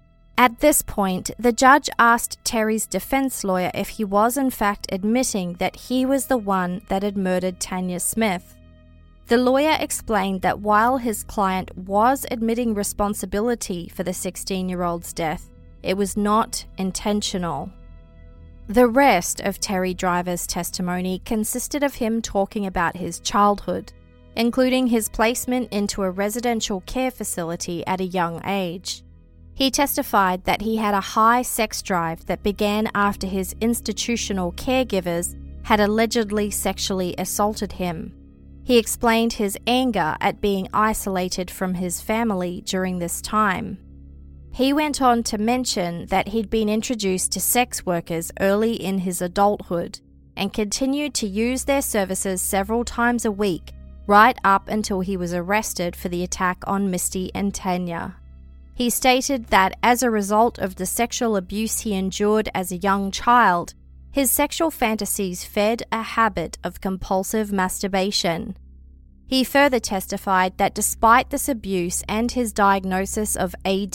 At this point, the judge asked Terry's defense lawyer if he was in fact admitting that he was the one that had murdered Tanya Smith. The lawyer explained that while his client was admitting responsibility for the 16-year-old's death, it was not intentional. The rest of Terry Driver's testimony consisted of him talking about his childhood, including his placement into a residential care facility at a young age. He testified that he had a high sex drive that began after his institutional caregivers had allegedly sexually assaulted him. He explained his anger at being isolated from his family during this time. He went on to mention that he'd been introduced to sex workers early in his adulthood and continued to use their services several times a week, right up until he was arrested for the attack on Misty and Tanya. He stated that as a result of the sexual abuse he endured as a young child, his sexual fantasies fed a habit of compulsive masturbation. He further testified that despite this abuse and his diagnosis of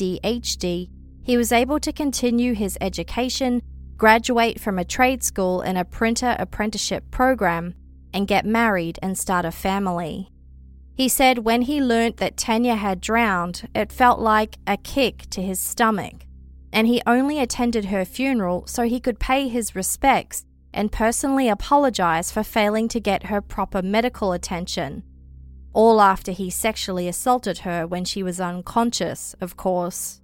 ADHD, he was able to continue his education, graduate from a trade school in a printer apprenticeship program, and get married and start a family. He said when he learnt that Tanya had drowned, it felt like a kick to his stomach, and he only attended her funeral so he could pay his respects and personally apologize for failing to get her proper medical attention. All after he sexually assaulted her when she was unconscious, of course.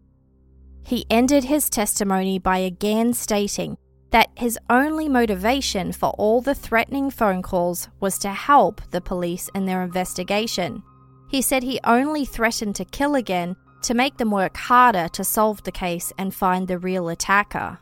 He ended his testimony by again stating that his only motivation for all the threatening phone calls was to help the police in their investigation. He said he only threatened to kill again to make them work harder to solve the case and find the real attacker.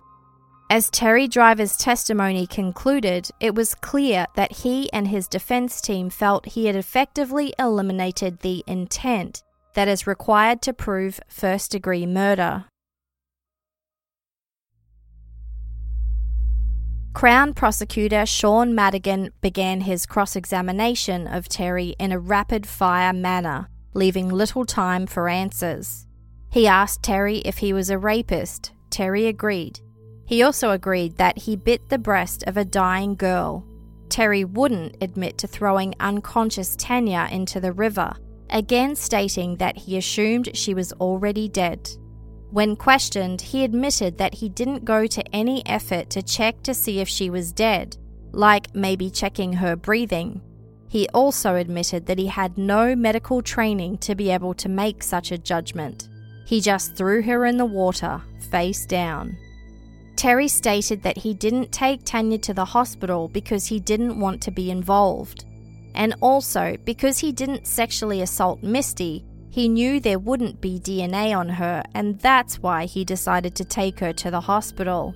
As Terry Driver's testimony concluded, it was clear that he and his defense team felt he had effectively eliminated the intent that is required to prove first-degree murder. Crown Prosecutor Sean Madigan began his cross-examination of Terry in a rapid-fire manner, leaving little time for answers. He asked Terry if he was a rapist. Terry agreed. He also agreed that he bit the breast of a dying girl. Terry wouldn't admit to throwing unconscious Tanya into the river, again stating that he assumed she was already dead. When questioned, he admitted that he didn't go to any effort to check to see if she was dead, like maybe checking her breathing. He also admitted that he had no medical training to be able to make such a judgment. He just threw her in the water, face down. Terry stated that he didn't take Tanya to the hospital because he didn't want to be involved. And also, because he didn't sexually assault Misty, he knew there wouldn't be DNA on her, and that's why he decided to take her to the hospital.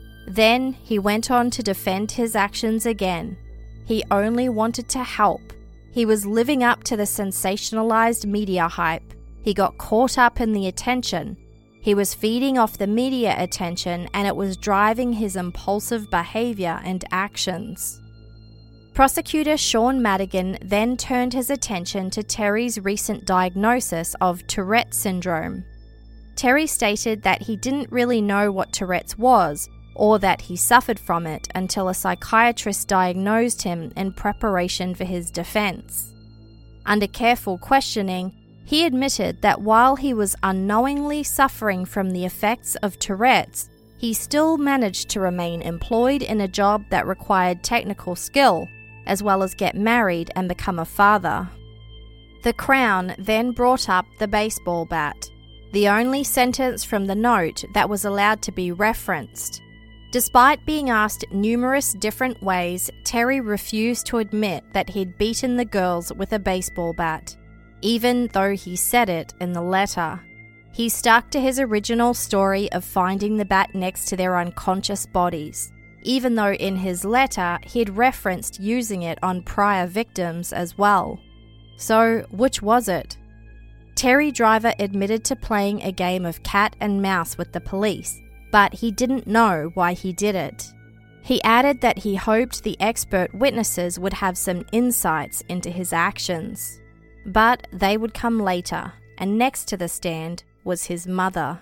Then he went on to defend his actions again. He only wanted to help. He was living up to the sensationalized media hype. He got caught up in the attention. He was feeding off the media attention, and it was driving his impulsive behavior and actions. Prosecutor Sean Madigan then turned his attention to Terry's recent diagnosis of Tourette's syndrome. Terry stated that he didn't really know what Tourette's was, or that he suffered from it until a psychiatrist diagnosed him in preparation for his defense. Under careful questioning, he admitted that while he was unknowingly suffering from the effects of Tourette's, he still managed to remain employed in a job that required technical skill, as well as get married and become a father. The Crown then brought up the baseball bat, the only sentence from the note that was allowed to be referenced. Despite being asked numerous different ways, Terry refused to admit that he'd beaten the girls with a baseball bat, even though he said it in the letter. He stuck to his original story of finding the bat next to their unconscious bodies, even though in his letter he'd referenced using it on prior victims as well. So, which was it? Terry Driver admitted to playing a game of cat and mouse with the police, but he didn't know why he did it. He added that he hoped the expert witnesses would have some insights into his actions. But they would come later, and next to the stand was his mother.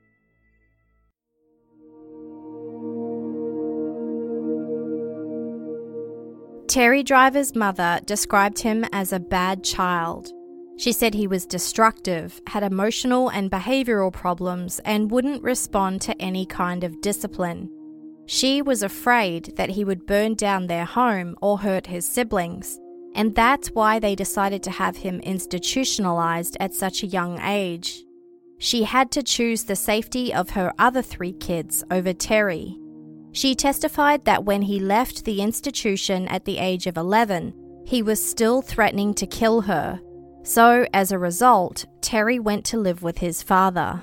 Terry Driver's mother described him as a bad child. She said he was destructive, had emotional and behavioral problems, and wouldn't respond to any kind of discipline. She was afraid that he would burn down their home or hurt his siblings, and that's why they decided to have him institutionalized at such a young age. She had to choose the safety of her other 3 kids over Terry. She testified that when he left the institution at the age of 11, he was still threatening to kill her. So, as a result, Terry went to live with his father.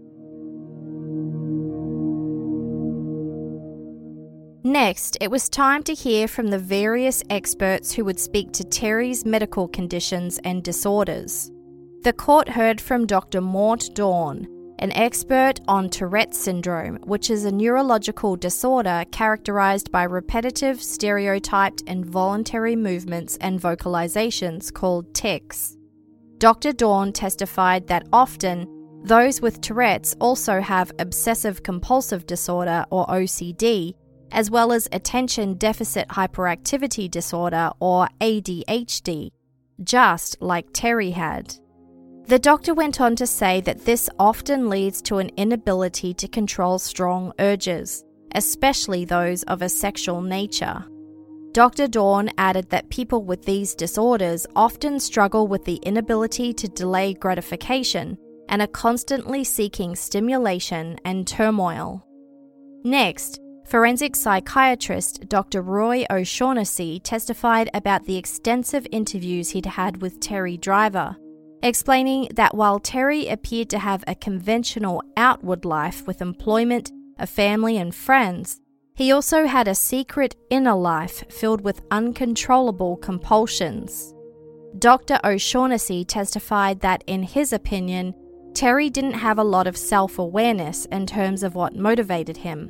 Next, it was time to hear from the various experts who would speak to Terry's medical conditions and disorders. The court heard from Dr. Mort Dawn, an expert on Tourette's syndrome, which is a neurological disorder characterized by repetitive, stereotyped, involuntary movements and vocalizations called tics. Dr. Dawn testified that often, those with Tourette's also have obsessive-compulsive disorder, or OCD, as well as attention deficit hyperactivity disorder, or ADHD, just like Terry had. The doctor went on to say that this often leads to an inability to control strong urges, especially those of a sexual nature. Dr. Dawn added that people with these disorders often struggle with the inability to delay gratification and are constantly seeking stimulation and turmoil. Next, forensic psychiatrist Dr. Roy O'Shaughnessy testified about the extensive interviews he'd had with Terry Driver, explaining that while Terry appeared to have a conventional outward life with employment, a family and friends, he also had a secret inner life filled with uncontrollable compulsions. Dr. O'Shaughnessy testified that, in his opinion, Terry didn't have a lot of self-awareness in terms of what motivated him.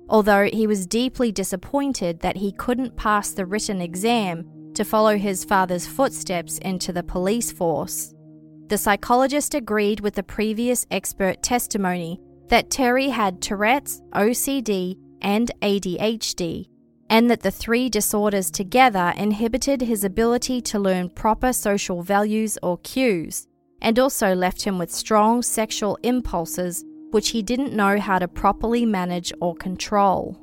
although he was deeply disappointed that he couldn't pass the written exam to follow his father's footsteps into the police force. The psychologist agreed with the previous expert testimony that Terry had Tourette's, OCD, and ADHD, and that the three disorders together inhibited his ability to learn proper social values or cues, and also left him with strong sexual impulses which he didn't know how to properly manage or control.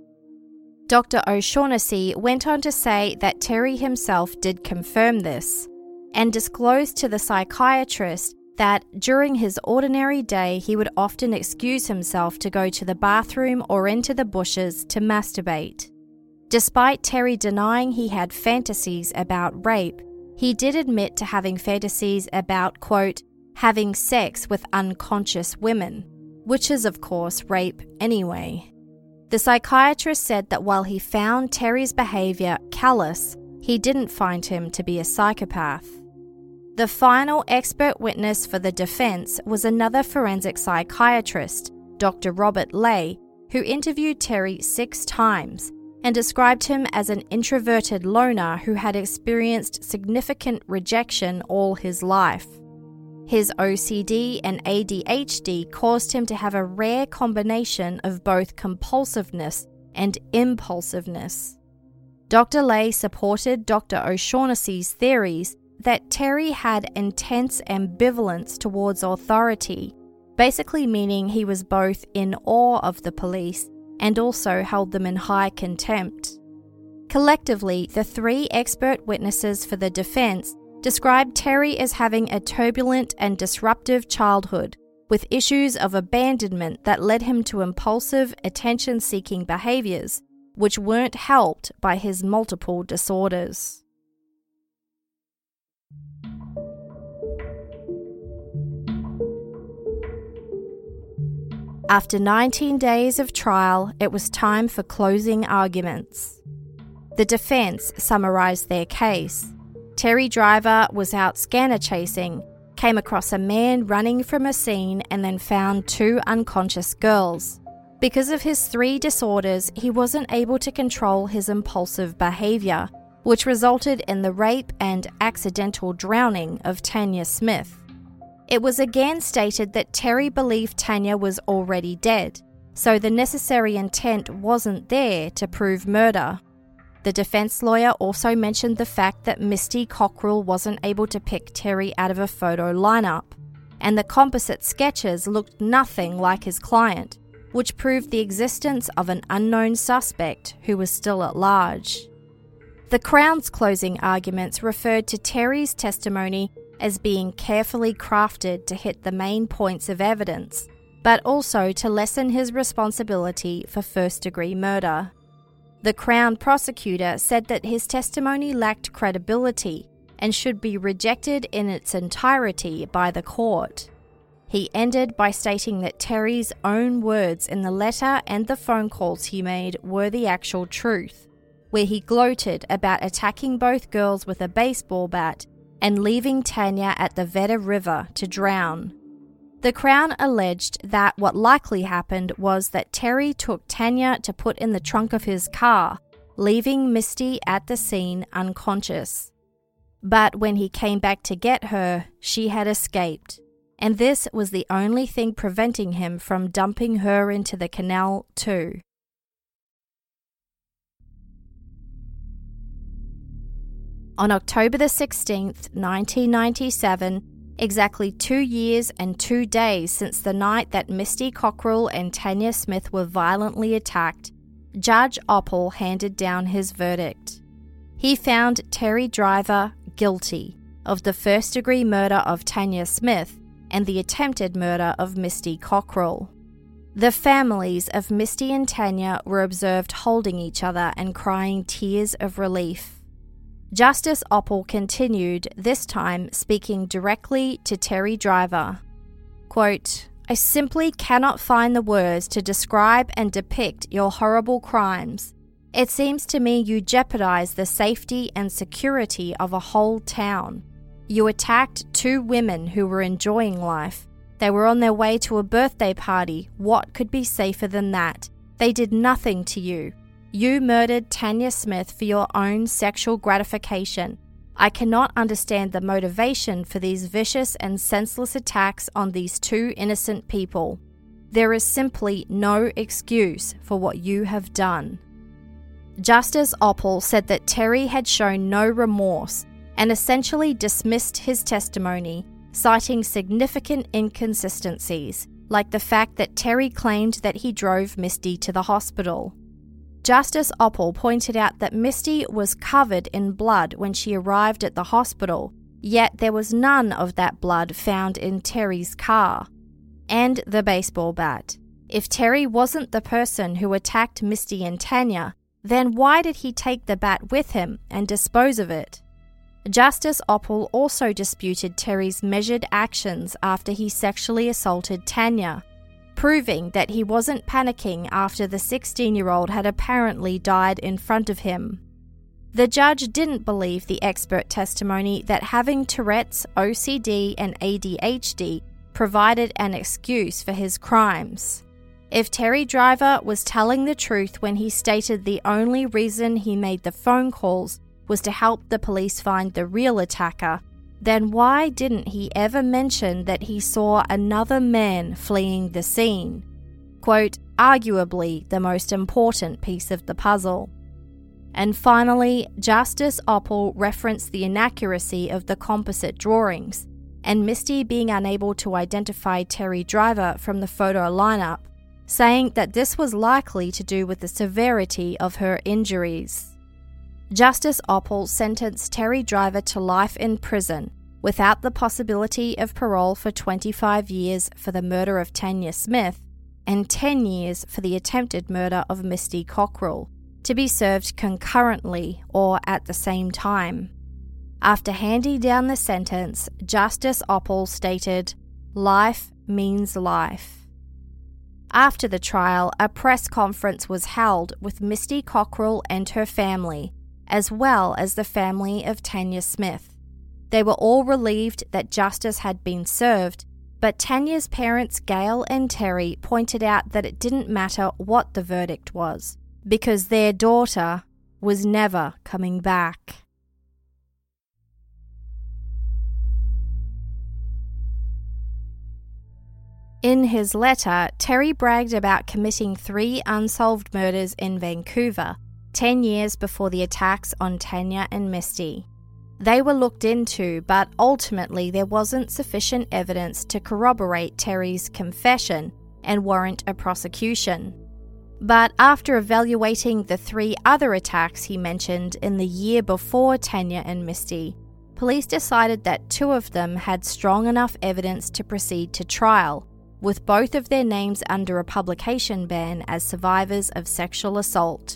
Dr. O'Shaughnessy went on to say that Terry himself did confirm this, and disclosed to the psychiatrist that during his ordinary day he would often excuse himself to go to the bathroom or into the bushes to masturbate. Despite Terry denying he had fantasies about rape, he did admit to having fantasies about, quote, having sex with unconscious women, which is of course rape anyway. The psychiatrist said that while he found Terry's behaviour callous, he didn't find him to be a psychopath. The final expert witness for the defence was another forensic psychiatrist, Dr. Robert Lay, who interviewed Terry 6 times and described him as an introverted loner who had experienced significant rejection all his life. His OCD and ADHD caused him to have a rare combination of both compulsiveness and impulsiveness. Dr. Lay supported Dr. O'Shaughnessy's theories that Terry had intense ambivalence towards authority, basically meaning he was both in awe of the police and also held them in high contempt. Collectively, the 3 expert witnesses for the defense described Terry as having a turbulent and disruptive childhood, with issues of abandonment that led him to impulsive, attention-seeking behaviors, which weren't helped by his multiple disorders. After 19 days of trial, it was time for closing arguments. The defense summarized their case. Terry Driver was out scanner chasing, came across a man running from a scene and then found 2 unconscious girls. Because of his 3 disorders, he wasn't able to control his impulsive behavior, which resulted in the rape and accidental drowning of Tanya Smith. It was again stated that Terry believed Tanya was already dead, so the necessary intent wasn't there to prove murder. The defense lawyer also mentioned the fact that Misty Cockerill wasn't able to pick Terry out of a photo lineup, and the composite sketches looked nothing like his client, which proved the existence of an unknown suspect who was still at large. The Crown's closing arguments referred to Terry's testimony as being carefully crafted to hit the main points of evidence, but also to lessen his responsibility for first-degree murder. The Crown prosecutor said that his testimony lacked credibility and should be rejected in its entirety by the court. He ended by stating that Terry's own words in the letter and the phone calls he made were the actual truth, where he gloated about attacking both girls with a baseball bat and leaving Tanya at the Vedder River to drown. The Crown alleged that what likely happened was that Terry took Tanya to put in the trunk of his car, leaving Misty at the scene unconscious. But when he came back to get her, she had escaped, and this was the only thing preventing him from dumping her into the canal too. On October the 16th, 1997, exactly 2 years and 2 days since the night that Misty Cockerill and Tanya Smith were violently attacked, Judge Oppel handed down his verdict. He found Terry Driver guilty of the first-degree murder of Tanya Smith and the attempted murder of Misty Cockerill. The families of Misty and Tanya were observed holding each other and crying tears of relief. Justice Oppel continued, this time speaking directly to Terry Driver. Quote, "I simply cannot find the words to describe and depict your horrible crimes. It seems to me you jeopardized the safety and security of a whole town. You attacked 2 women who were enjoying life. They were on their way to a birthday party. What could be safer than that? They did nothing to you. You murdered Tanya Smith for your own sexual gratification. I cannot understand the motivation for these vicious and senseless attacks on these two innocent people. There is simply no excuse for what you have done." Justice Oppel said that Terry had shown no remorse and essentially dismissed his testimony, citing significant inconsistencies, like the fact that Terry claimed that he drove Misty to the hospital. Justice Oppel pointed out that Misty was covered in blood when she arrived at the hospital, yet there was none of that blood found in Terry's car. And the baseball bat. If Terry wasn't the person who attacked Misty and Tanya, then why did he take the bat with him and dispose of it? Justice Oppel also disputed Terry's measured actions after he sexually assaulted Tanya, proving that he wasn't panicking after the 16-year-old had apparently died in front of him. The judge didn't believe the expert testimony that having Tourette's, OCD, and ADHD provided an excuse for his crimes. If Terry Driver was telling the truth when he stated the only reason he made the phone calls was to help the police find the real attacker, then why didn't he ever mention that he saw another man fleeing the scene? Quote, arguably the most important piece of the puzzle. And finally, Justice Oppel referenced the inaccuracy of the composite drawings, and Misty being unable to identify Terry Driver from the photo lineup, saying that this was likely to do with the severity of her injuries. Justice Oppel sentenced Terry Driver to life in prison without the possibility of parole for 25 years for the murder of Tanya Smith and 10 years for the attempted murder of Misty Cockerill, to be served concurrently or at the same time. After handing down the sentence, Justice Oppel stated, "Life means life." After the trial, a press conference was held with Misty Cockerill and her family, as well as the family of Tanya Smith. They were all relieved that justice had been served, but Tanya's parents, Gail and Terry, pointed out that it didn't matter what the verdict was, because their daughter was never coming back. In his letter, Terry bragged about committing 3 unsolved murders in Vancouver, 10 years before the attacks on Tanya and Misty. They were looked into, but ultimately there wasn't sufficient evidence to corroborate Terry's confession and warrant a prosecution. But after evaluating the 3 other attacks he mentioned in the year before Tanya and Misty, police decided that 2 of them had strong enough evidence to proceed to trial, with both of their names under a publication ban as survivors of sexual assault.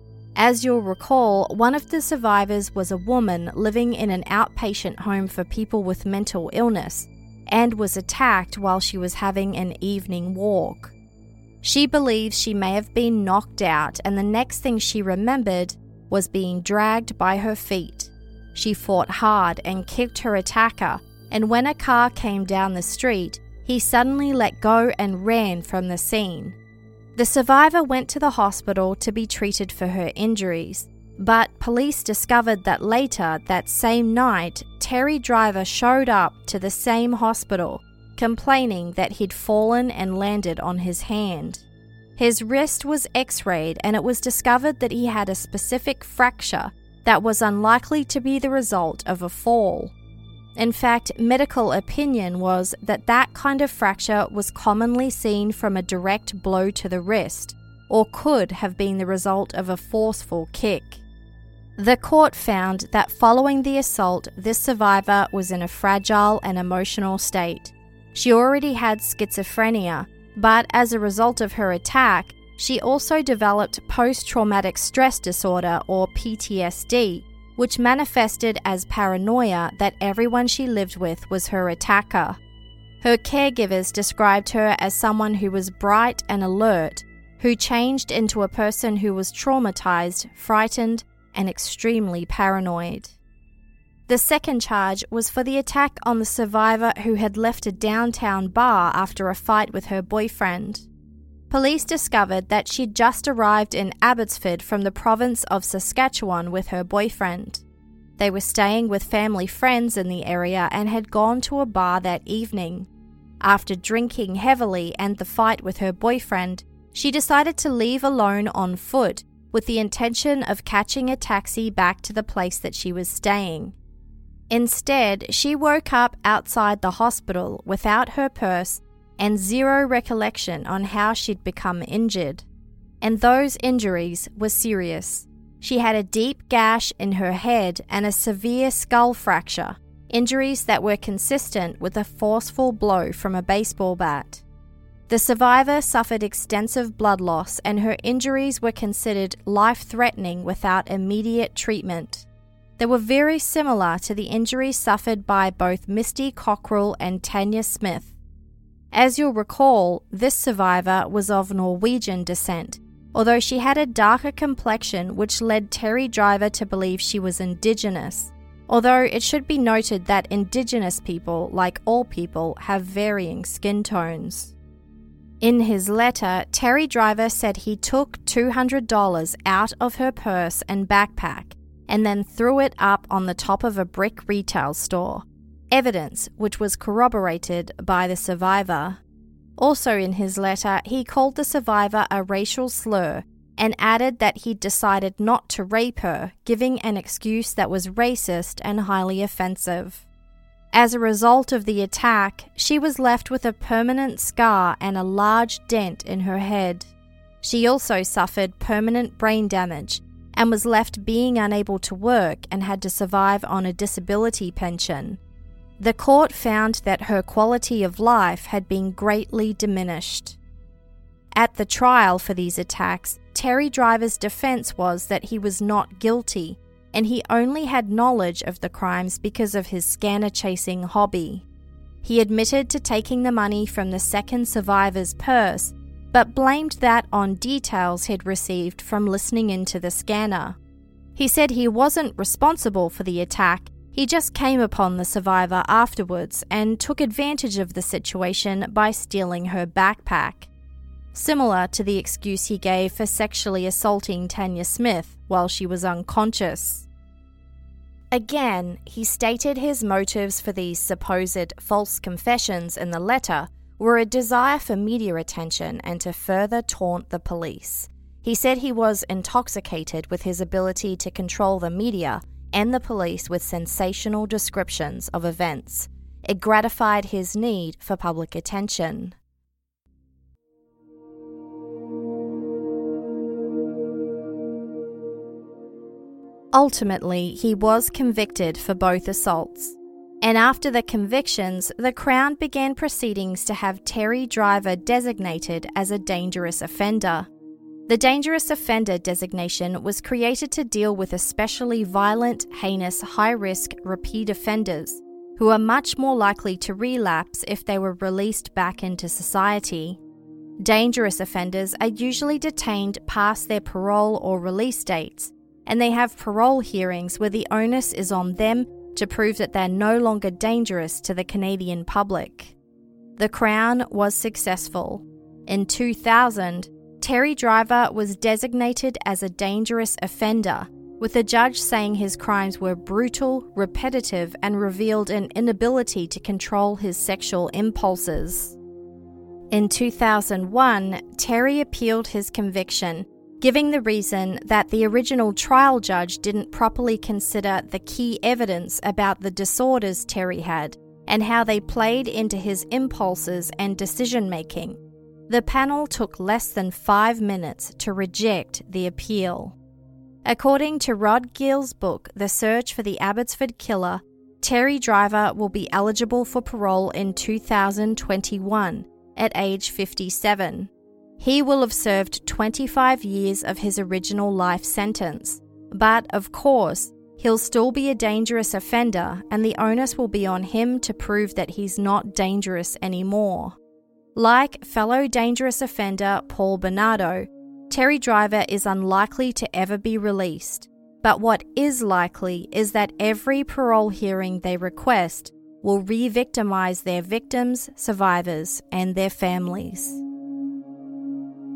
As you'll recall, one of the survivors was a woman living in an outpatient home for people with mental illness and was attacked while she was having an evening walk. She believes she may have been knocked out, and the next thing she remembered was being dragged by her feet. She fought hard and kicked her attacker, and when a car came down the street, he suddenly let go and ran from the scene. The survivor went to the hospital to be treated for her injuries, but police discovered that later that same night, Terry Driver showed up to the same hospital, complaining that he'd fallen and landed on his hand. His wrist was x-rayed, and it was discovered that he had a specific fracture that was unlikely to be the result of a fall. In fact, medical opinion was that that kind of fracture was commonly seen from a direct blow to the wrist, or could have been the result of a forceful kick. The court found that following the assault, this survivor was in a fragile and emotional state. She already had schizophrenia, but as a result of her attack, she also developed post-traumatic stress disorder, or PTSD, which manifested as paranoia that everyone she lived with was her attacker. Her caregivers described her as someone who was bright and alert, who changed into a person who was traumatized, frightened, and extremely paranoid. The second charge was for the attack on the survivor who had left a downtown bar after a fight with her boyfriend. police discovered that she'd just arrived in Abbotsford from the province of Saskatchewan with her boyfriend. They were staying with family friends in the area and had gone to a bar that evening. After drinking heavily and the fight with her boyfriend, she decided to leave alone on foot with the intention of catching a taxi back to the place that she was staying. Instead, she woke up outside the hospital without her purse and zero recollection on how she'd become injured. And those injuries were serious. She had a deep gash in her head and a severe skull fracture, injuries that were consistent with a forceful blow from a baseball bat. The survivor suffered extensive blood loss and her injuries were considered life-threatening without immediate treatment. They were very similar to the injuries suffered by both Misty Cockrell and Tanya Smith. As you'll recall, this survivor was of Norwegian descent, although she had a darker complexion which led Terry Driver to believe she was Indigenous, although it should be noted that Indigenous people, like all people, have varying skin tones. In his letter, Terry Driver said he took $200 out of her purse and backpack and then threw it up on the top of a brick retail store, evidence which was corroborated by the survivor. Also in his letter, he called the survivor a racial slur and added that he'd decided not to rape her, giving an excuse that was racist and highly offensive. As a result of the attack, she was left with a permanent scar and a large dent in her head. She also suffered permanent brain damage and was left being unable to work and had to survive on a disability pension. The court found that her quality of life had been greatly diminished. At the trial for these attacks, Terry Driver's defense was that he was not guilty and he only had knowledge of the crimes because of his scanner-chasing hobby. He admitted to taking the money from the second survivor's purse, but blamed that on details he'd received from listening into the scanner. He said he wasn't responsible for the attack. He just came upon the survivor afterwards and took advantage of the situation by stealing her backpack, similar to the excuse he gave for sexually assaulting Tanya Smith while she was unconscious. Again, he stated his motives for these supposed false confessions in the letter were a desire for media attention and to further taunt the police. He said he was intoxicated with his ability to control the media and the police with sensational descriptions of events. It gratified his need for public attention. Ultimately, he was convicted for both assaults. And after the convictions, the Crown began proceedings to have Terry Driver designated as a dangerous offender. The dangerous offender designation was created to deal with especially violent, heinous, high-risk, repeat offenders who are much more likely to relapse if they were released back into society. Dangerous offenders are usually detained past their parole or release dates, and they have parole hearings where the onus is on them to prove that they're no longer dangerous to the Canadian public. The Crown was successful. In 2000, Terry Driver was designated as a dangerous offender, with the judge saying his crimes were brutal, repetitive, and revealed an inability to control his sexual impulses. In 2001, Terry appealed his conviction, giving the reason that the original trial judge didn't properly consider the key evidence about the disorders Terry had and how they played into his impulses and decision-making. The panel took less than 5 minutes to reject the appeal. According to Rod Gill's book, The Search for the Abbotsford Killer, Terry Driver will be eligible for parole in 2021 at age 57. He will have served 25 years of his original life sentence, but of course, he'll still be a dangerous offender and the onus will be on him to prove that he's not dangerous anymore. Like fellow dangerous offender Paul Bernardo, Terry Driver is unlikely to ever be released, but what is likely is that every parole hearing they request will re-victimize their victims, survivors, and their families.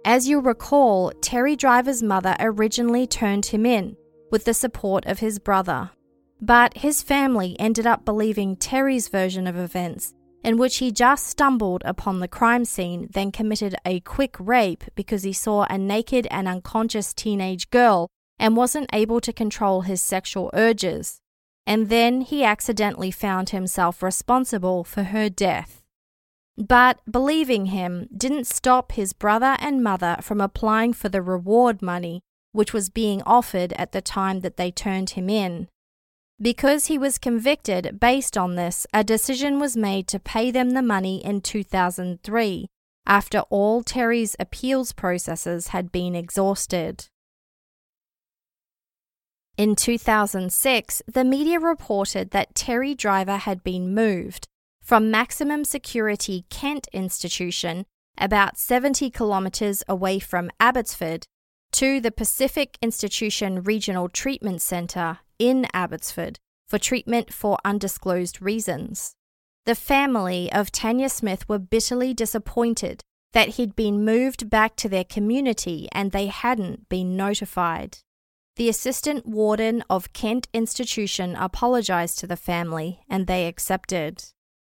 As you'll recall, Terry Driver's mother originally turned him in with the support of his brother. But his family ended up believing Terry's version of events, in which he just stumbled upon the crime scene, then committed a quick rape because he saw a naked and unconscious teenage girl and wasn't able to control his sexual urges. And then he accidentally found himself responsible for her death. But believing him didn't stop his brother and mother from applying for the reward money, which was being offered at the time that they turned him in. Because he was convicted based on this, a decision was made to pay them the money in 2003, after all Terry's appeals processes had been exhausted. In 2006, the media reported that Terry Driver had been moved from maximum security Kent Institution, about 70 kilometres away from Abbotsford, to the Pacific Institution Regional Treatment Centre in Abbotsford for treatment for undisclosed reasons. The family of Tanya Smith were bitterly disappointed that he'd been moved back to their community and they hadn't been notified. The assistant warden of Kent Institution apologised to the family and they accepted.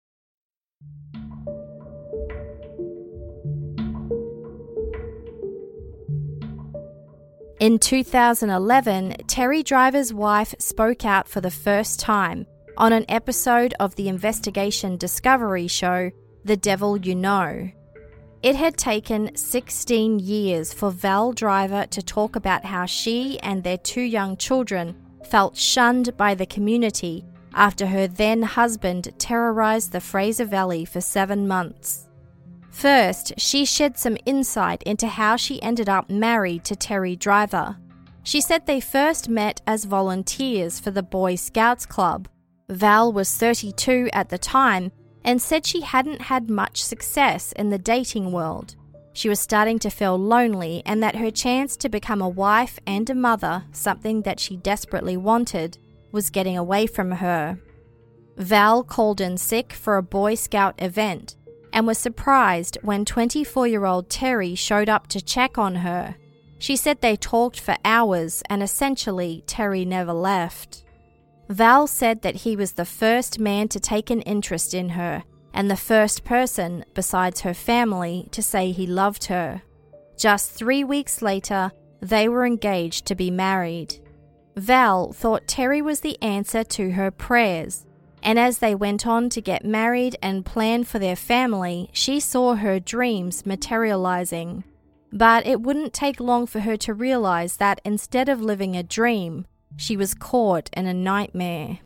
In 2011, Terry Driver's wife spoke out for the first time on an episode of the investigation discovery show, The Devil You Know. It had taken 16 years for Val Driver to talk about how she and their 2 young children felt shunned by the community after her then-husband terrorised the Fraser Valley for 7 months. First, she shed some insight into how she ended up married to Terry Driver. She said they first met as volunteers for the Boy Scouts Club. Val was 32 at the time and said she hadn't had much success in the dating world. She was starting to feel lonely and that her chance to become a wife and a mother, something that she desperately wanted, was getting away from her. Val called in sick for a Boy Scout event and was surprised when 24-year-old Terry showed up to check on her. She said they talked for hours and essentially Terry never left. Val said that he was the first man to take an interest in her and the first person, besides her family, to say he loved her. Just 3 weeks later, they were engaged to be married. Val thought Terry was the answer to her prayers, and as they went on to get married and plan for their family, she saw her dreams materializing. But it wouldn't take long for her to realize that instead of living a dream, she was caught in a nightmare.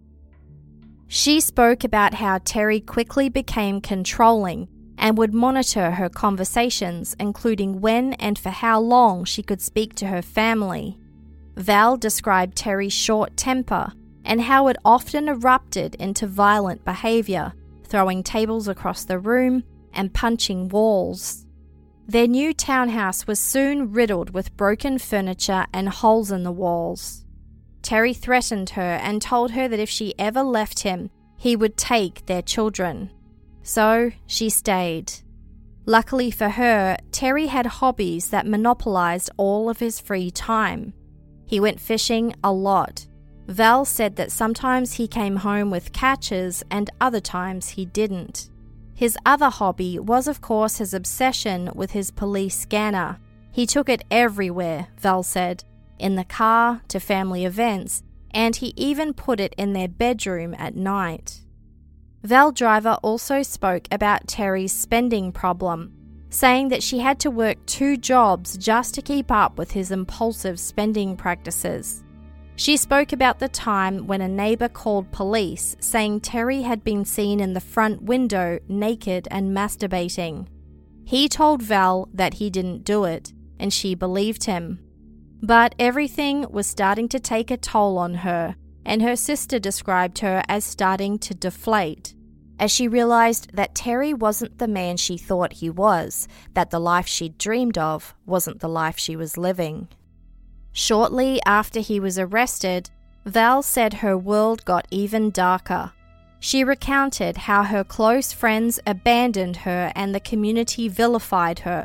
She spoke about how Terry quickly became controlling and would monitor her conversations, including when and for how long she could speak to her family. Val described Terry's short temper and how it often erupted into violent behaviour, throwing tables across the room and punching walls. Their new townhouse was soon riddled with broken furniture and holes in the walls. Terry threatened her and told her that if she ever left him, he would take their children. So she stayed. Luckily for her, Terry had hobbies that monopolized all of his free time. He went fishing a lot. Val said that sometimes he came home with catches and other times he didn't. His other hobby was, of course, his obsession with his police scanner. He took it everywhere, Val said, in the car, to family events, and he even put it in their bedroom at night. Val Driver also spoke about Terry's spending problem, saying that she had to work 2 jobs just to keep up with his impulsive spending practices. She spoke about the time when a neighbour called police saying Terry had been seen in the front window naked and masturbating. He told Val that he didn't do it, and she believed him. But everything was starting to take a toll on her, and her sister described her as starting to deflate, as she realised that Terry wasn't the man she thought he was, that the life she'd dreamed of wasn't the life she was living. Shortly after he was arrested, Val said her world got even darker. She recounted how her close friends abandoned her and the community vilified her,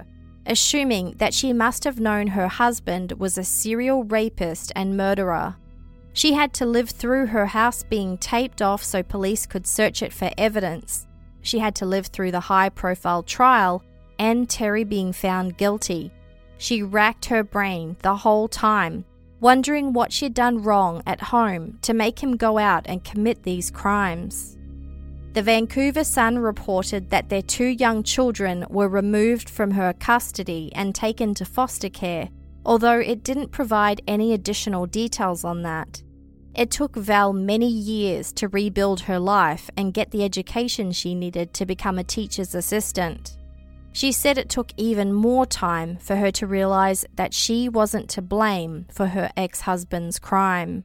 assuming that she must have known her husband was a serial rapist and murderer. She had to live through her house being taped off so police could search it for evidence. She had to live through the high-profile trial and Terry being found guilty. She racked her brain the whole time, wondering what she'd done wrong at home to make him go out and commit these crimes. The Vancouver Sun reported that their 2 young children were removed from her custody and taken to foster care, although it didn't provide any additional details on that. It took Val many years to rebuild her life and get the education she needed to become a teacher's assistant. She said it took even more time for her to realize that she wasn't to blame for her ex-husband's crime.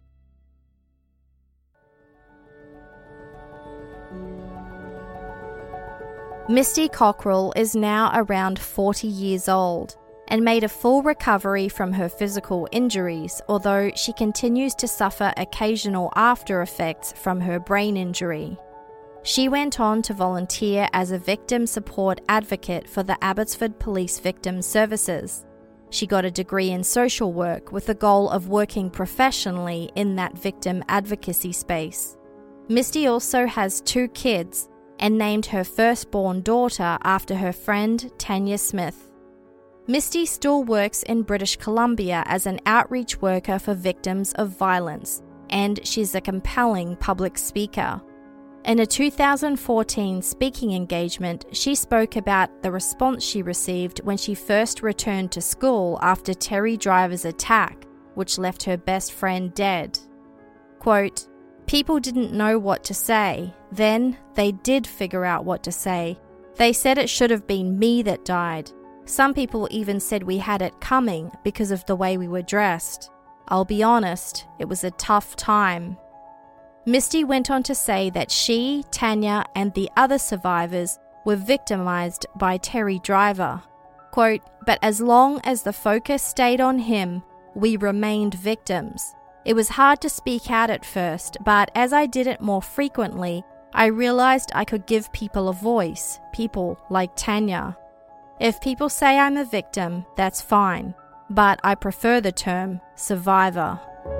Misty Cockrell is now around 40 years old and made a full recovery from her physical injuries, although she continues to suffer occasional after effects from her brain injury. She went on to volunteer as a victim support advocate for the Abbotsford Police Victim Services. She got a degree in social work with the goal of working professionally in that victim advocacy space. Misty also has 2 kids and named her firstborn daughter after her friend Tanya Smith. Misty still works in British Columbia as an outreach worker for victims of violence, and she's a compelling public speaker. In a 2014 speaking engagement, she spoke about the response she received when she first returned to school after Terry Driver's attack, which left her best friend dead. Quote, "People didn't know what to say. Then they did figure out what to say. They said it should have been me that died. Some people even said we had it coming because of the way we were dressed. I'll be honest, it was a tough time." Misty went on to say that she, Tanya, and the other survivors were victimized by Terry Driver. Quote, "But as long as the focus stayed on him, we remained victims. It was hard to speak out at first, but as I did it more frequently, I realized I could give people a voice, people like Tanya. If people say I'm a victim, that's fine, but I prefer the term survivor."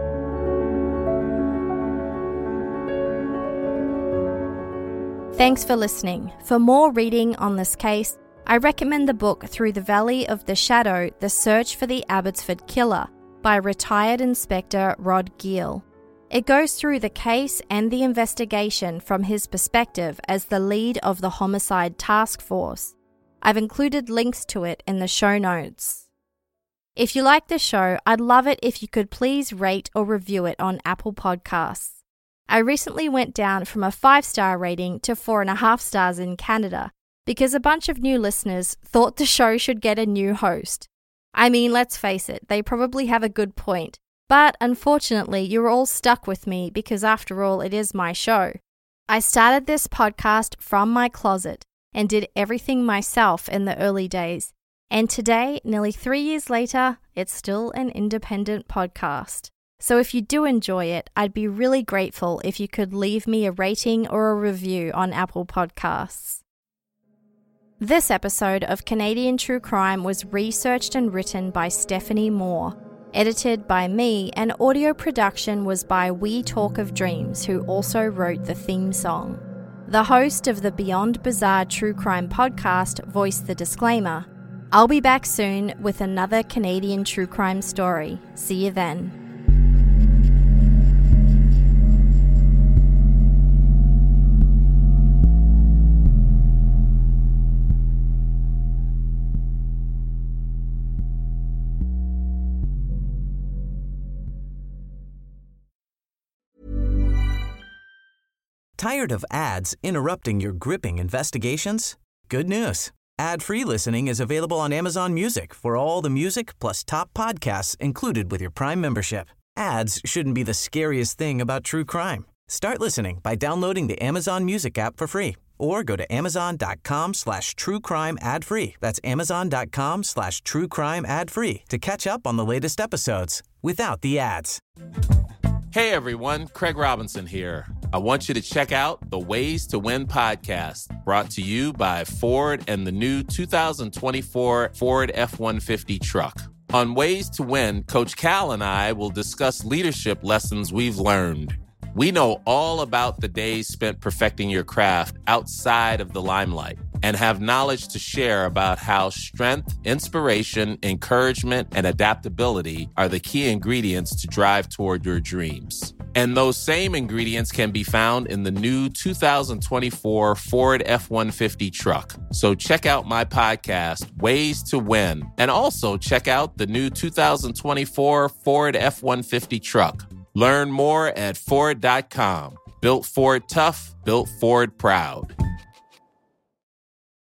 Thanks for listening. For more reading on this case, I recommend the book Through the Valley of the Shadow, The Search for the Abbotsford Killer by retired Inspector Rod Gill. It goes through the case and the investigation from his perspective as the lead of the Homicide Task Force. I've included links to it in the show notes. If you like the show, I'd love it if you could please rate or review it on Apple Podcasts. I recently went down from a 5-star rating to 4.5 stars in Canada because a bunch of new listeners thought the show should get a new host. I mean, let's face it, they probably have a good point, but unfortunately you're all stuck with me because after all, it is my show. I started this podcast from my closet and did everything myself in the early days, and today, nearly 3 years later, it's still an independent podcast. So if you do enjoy it, I'd be really grateful if you could leave me a rating or a review on Apple Podcasts. This episode of Canadian True Crime was researched and written by Stephanie Moore, edited by me, and audio production was by We Talk of Dreams, who also wrote the theme song. The host of the Beyond Bizarre True Crime podcast voiced the disclaimer. I'll be back soon with another Canadian true crime story. See you then. Tired of ads interrupting your gripping investigations? Good news. Ad-free listening is available on Amazon Music for all the music plus top podcasts included with your Prime membership. Ads shouldn't be the scariest thing about true crime. Start listening by downloading the Amazon Music app for free or go to amazon.com/truecrime ad-free. That's amazon.com/truecrime ad-free to catch up on the latest episodes without the ads. Hey everyone, Craig Robinson here. I want you to check out the Ways to Win podcast, brought to you by Ford and the new 2024 Ford F-150 truck. On Ways to Win, Coach Cal and I will discuss leadership lessons we've learned. We know all about the days spent perfecting your craft outside of the limelight and have knowledge to share about how strength, inspiration, encouragement, and adaptability are the key ingredients to drive toward your dreams. And those same ingredients can be found in the new 2024 Ford F-150 truck. So check out my podcast, Ways to Win, and also check out the new 2024 Ford F-150 truck. Learn more at Ford.com. Built Ford tough, built Ford proud.